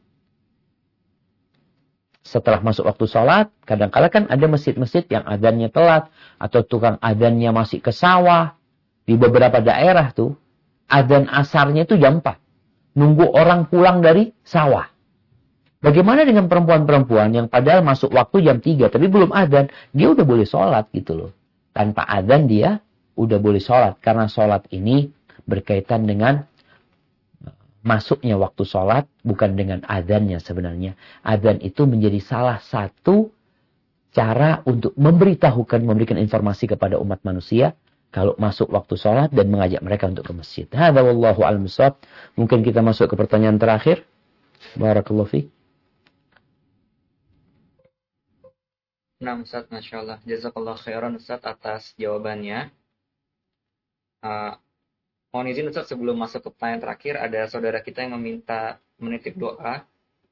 [SPEAKER 3] Setelah masuk waktu sholat, kadang-kadang kan ada masjid-masjid yang adzannya telat. Atau tukang adzannya masih ke sawah. Di beberapa daerah tuh, adzan asarnya itu jam empat. Nunggu orang pulang dari sawah. Bagaimana dengan perempuan-perempuan yang padahal masuk waktu jam tiga, tapi belum adzan, dia udah boleh sholat gitu loh. Tanpa adzan dia udah boleh sholat. Karena sholat ini berkaitan dengan masuknya waktu sholat bukan dengan adzannya sebenarnya. Adzan itu menjadi salah satu cara untuk memberitahukan, memberikan informasi kepada umat manusia kalau masuk waktu sholat dan mengajak mereka untuk ke masjid. Hadza wallahu a'lam bishawab. Mungkin kita masuk ke pertanyaan terakhir. Barakallahu fiik.
[SPEAKER 2] Nah, Ustaz, Masya Allah. Jazakallah khairan Ustaz atas jawabannya. Uh, mohon izin Ustaz, sebelum masuk ke pertanyaan terakhir, ada saudara kita yang meminta menitip doa.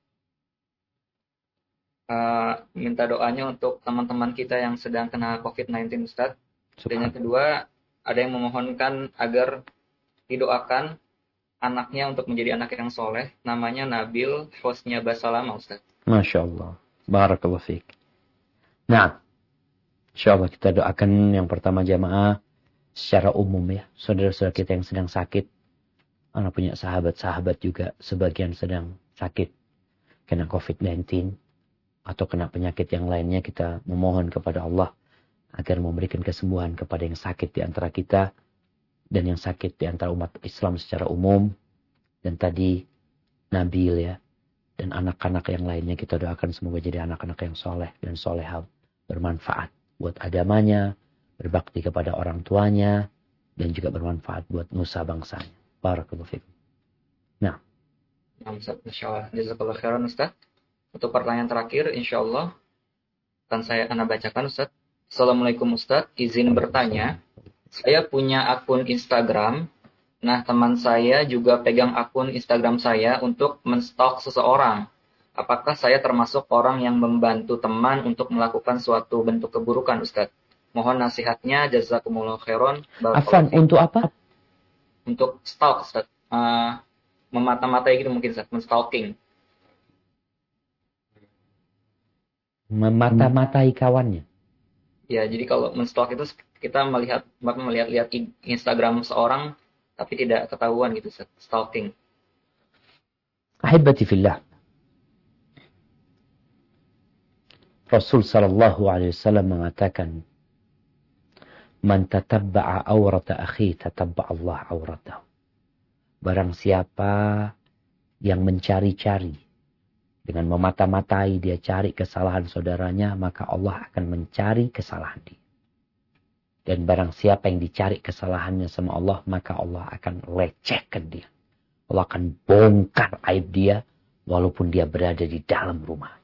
[SPEAKER 2] Uh, minta doanya untuk teman-teman kita yang sedang kena covid sembilan belas Ustaz. Dan yang kedua, ada yang memohonkan agar didoakan anaknya untuk menjadi anak yang soleh. Namanya Nabil Hosnya Basalama Ustaz.
[SPEAKER 3] Masya Allah. Barakallahu fiik. Nah, insyaallah kita doakan yang pertama jamaah secara umum ya. Saudara-saudara kita yang sedang sakit. Anak punya sahabat-sahabat juga sebagian sedang sakit kena covid sembilan belas. Atau kena penyakit yang lainnya, kita memohon kepada Allah agar memberikan kesembuhan kepada yang sakit di antara kita. Dan yang sakit di antara umat Islam secara umum. Dan tadi Nabil ya. Dan anak-anak yang lainnya kita doakan semoga jadi anak-anak yang soleh dan solehah. Bermanfaat buat agamanya, berbakti kepada orang tuanya, dan juga bermanfaat buat nusa bangsanya. Barakallahu fiikum. Nah.
[SPEAKER 2] Ustaz, Masya Allah. Jazakallah khairan Ustaz. Untuk pertanyaan terakhir, insya Allah akan saya akan bacakan Ustaz. Assalamualaikum Ustaz, izin bertanya. Saya punya akun Instagram. Nah, teman saya juga pegang akun Instagram saya untuk menstalk seseorang. Apakah saya termasuk orang yang membantu teman untuk melakukan suatu bentuk keburukan, Ustaz? Mohon nasihatnya, jazakumullah khairan.
[SPEAKER 3] Afan, untuk apa?
[SPEAKER 2] Untuk stalk, Ustaz. Uh, memata-matai gitu mungkin, Ustaz. Menstalking.
[SPEAKER 3] Memata-matai kawannya?
[SPEAKER 2] Ya, jadi kalau menstalk itu kita melihat melihat-lihat Instagram seorang, tapi tidak ketahuan gitu, Ustaz. Stalking.
[SPEAKER 3] Ahibati fillah. Rasul sallallahu alaihi wasallam mengatakan, "Man tatabba'a awrata akhi, tatabba'a Allah awratahu." Barang siapa yang mencari-cari dengan memata-matai, dia cari kesalahan saudaranya, maka Allah akan mencari kesalahan dia. Dan barang siapa yang dicari kesalahannya sama Allah, maka Allah akan lecehkan dia. Allah akan bongkar aib dia walaupun dia berada di dalam rumah.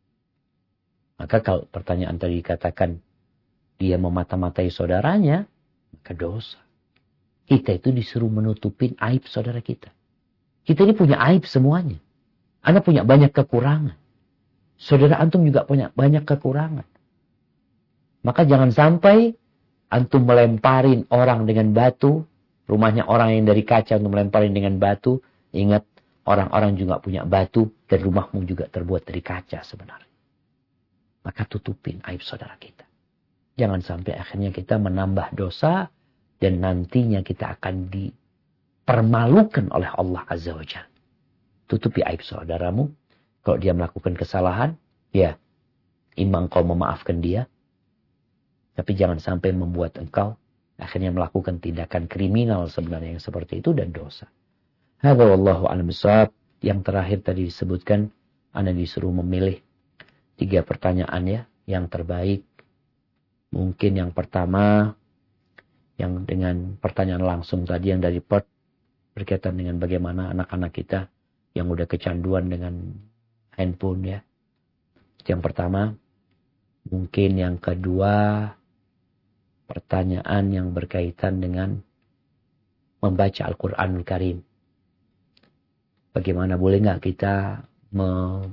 [SPEAKER 3] Maka kalau pertanyaan tadi dikatakan dia memata-matai saudaranya, maka dosa. Kita itu disuruh menutupin aib saudara kita. Kita ini punya aib semuanya. Anda punya banyak kekurangan. Saudara antum juga punya banyak kekurangan. Maka jangan sampai antum melemparin orang dengan batu. Rumahnya orang yang dari kaca untuk melemparin dengan batu. Ingat, orang-orang juga punya batu. Dan rumahmu juga terbuat dari kaca sebenarnya. Maka tutupin aib saudara kita. Jangan sampai akhirnya kita menambah dosa. Dan nantinya kita akan dipermalukan oleh Allah Azza wa Jalla. Tutupi aib saudaramu. Kalau dia melakukan kesalahan, ya, imam kau memaafkan dia. Tapi jangan sampai membuat engkau akhirnya melakukan tindakan kriminal sebenarnya yang seperti itu dan dosa. Hadza wallahu a'lam bishawab. Yang terakhir tadi disebutkan, Anda disuruh memilih tiga pertanyaan ya, yang terbaik. Mungkin yang pertama, yang dengan pertanyaan langsung tadi yang dari Perth, berkaitan dengan bagaimana anak-anak kita yang udah kecanduan dengan handphone ya. Yang pertama. Mungkin yang kedua, pertanyaan yang berkaitan dengan membaca Al-Quranul Karim. Bagaimana boleh nggak kita me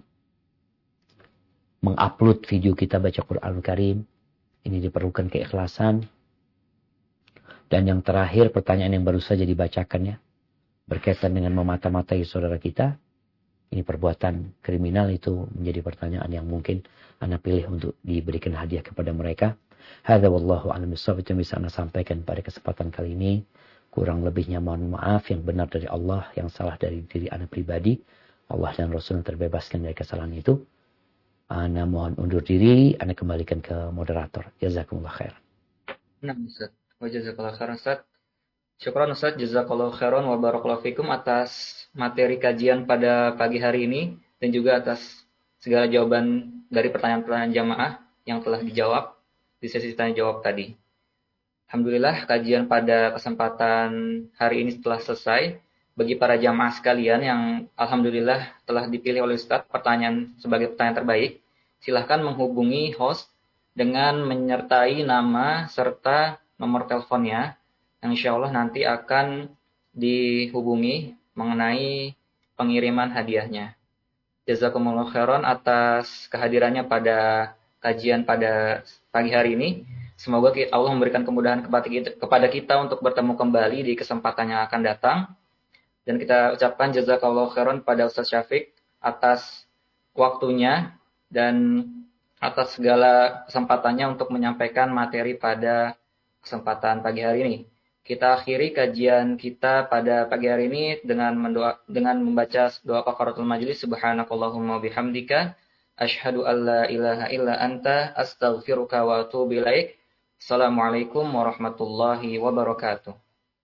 [SPEAKER 3] mengupload video kita baca Quranul Karim? Ini diperlukan keikhlasan. Dan yang terakhir, pertanyaan yang baru saja dibacakan ya, berkaitan dengan memata-matai saudara kita. Ini perbuatan kriminal, itu menjadi pertanyaan yang mungkin Anda pilih untuk diberikan hadiah kepada mereka. Hadza wallahu a'lam bishawab, itu yang bisa Anda sampaikan pada kesempatan kali ini. Kurang lebihnya mohon maaf, yang benar dari Allah, yang salah dari diri Anda pribadi. Allah dan Rasul terbebaskan dari kesalahan itu. Anda mohon undur diri, Anda kembalikan ke moderator. Jazakumullah khair.
[SPEAKER 2] Nah, Ustaz. Wa jazakallah khairan, Ustaz. Syukran Ustaz, jazakallahu khairan wa barakallahu fikum atas materi kajian pada pagi hari ini dan juga atas segala jawaban dari pertanyaan-pertanyaan jamaah yang telah dijawab di sesi tanya jawab tadi. Alhamdulillah kajian pada kesempatan hari ini telah selesai. Bagi para jamaah sekalian yang alhamdulillah telah dipilih oleh Ustaz pertanyaan sebagai pertanyaan terbaik, silahkan menghubungi host dengan menyertai nama serta nomor teleponnya, yang insya Allah nanti akan dihubungi mengenai pengiriman hadiahnya. Jazakumullah khairan atas kehadirannya pada kajian pada pagi hari ini. Semoga Allah memberikan kemudahan kepada kita untuk bertemu kembali di kesempatan yang akan datang. Dan kita ucapkan jazakallahu khairan pada Ustaz Syafiq atas waktunya dan atas segala kesempatannya untuk menyampaikan materi pada kesempatan pagi hari ini. Kita akhiri kajian kita pada pagi hari ini dengan mendoa, dengan membaca doa kafaratul majlis. Subhanakallahumma bihamdika asyhadu an la ilaha illa anta astaghfiruka wa atubu ilaik. Assalamualaikum warahmatullahi wabarakatuh.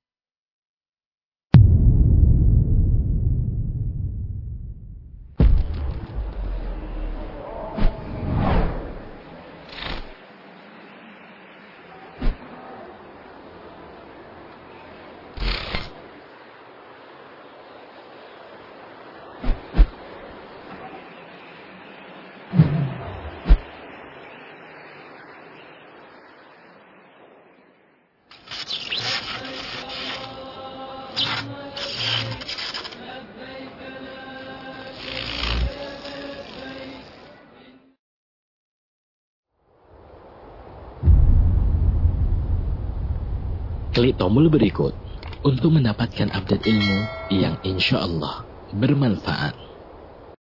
[SPEAKER 1] Klik tombol berikut untuk mendapatkan update ilmu yang insya Allah bermanfaat.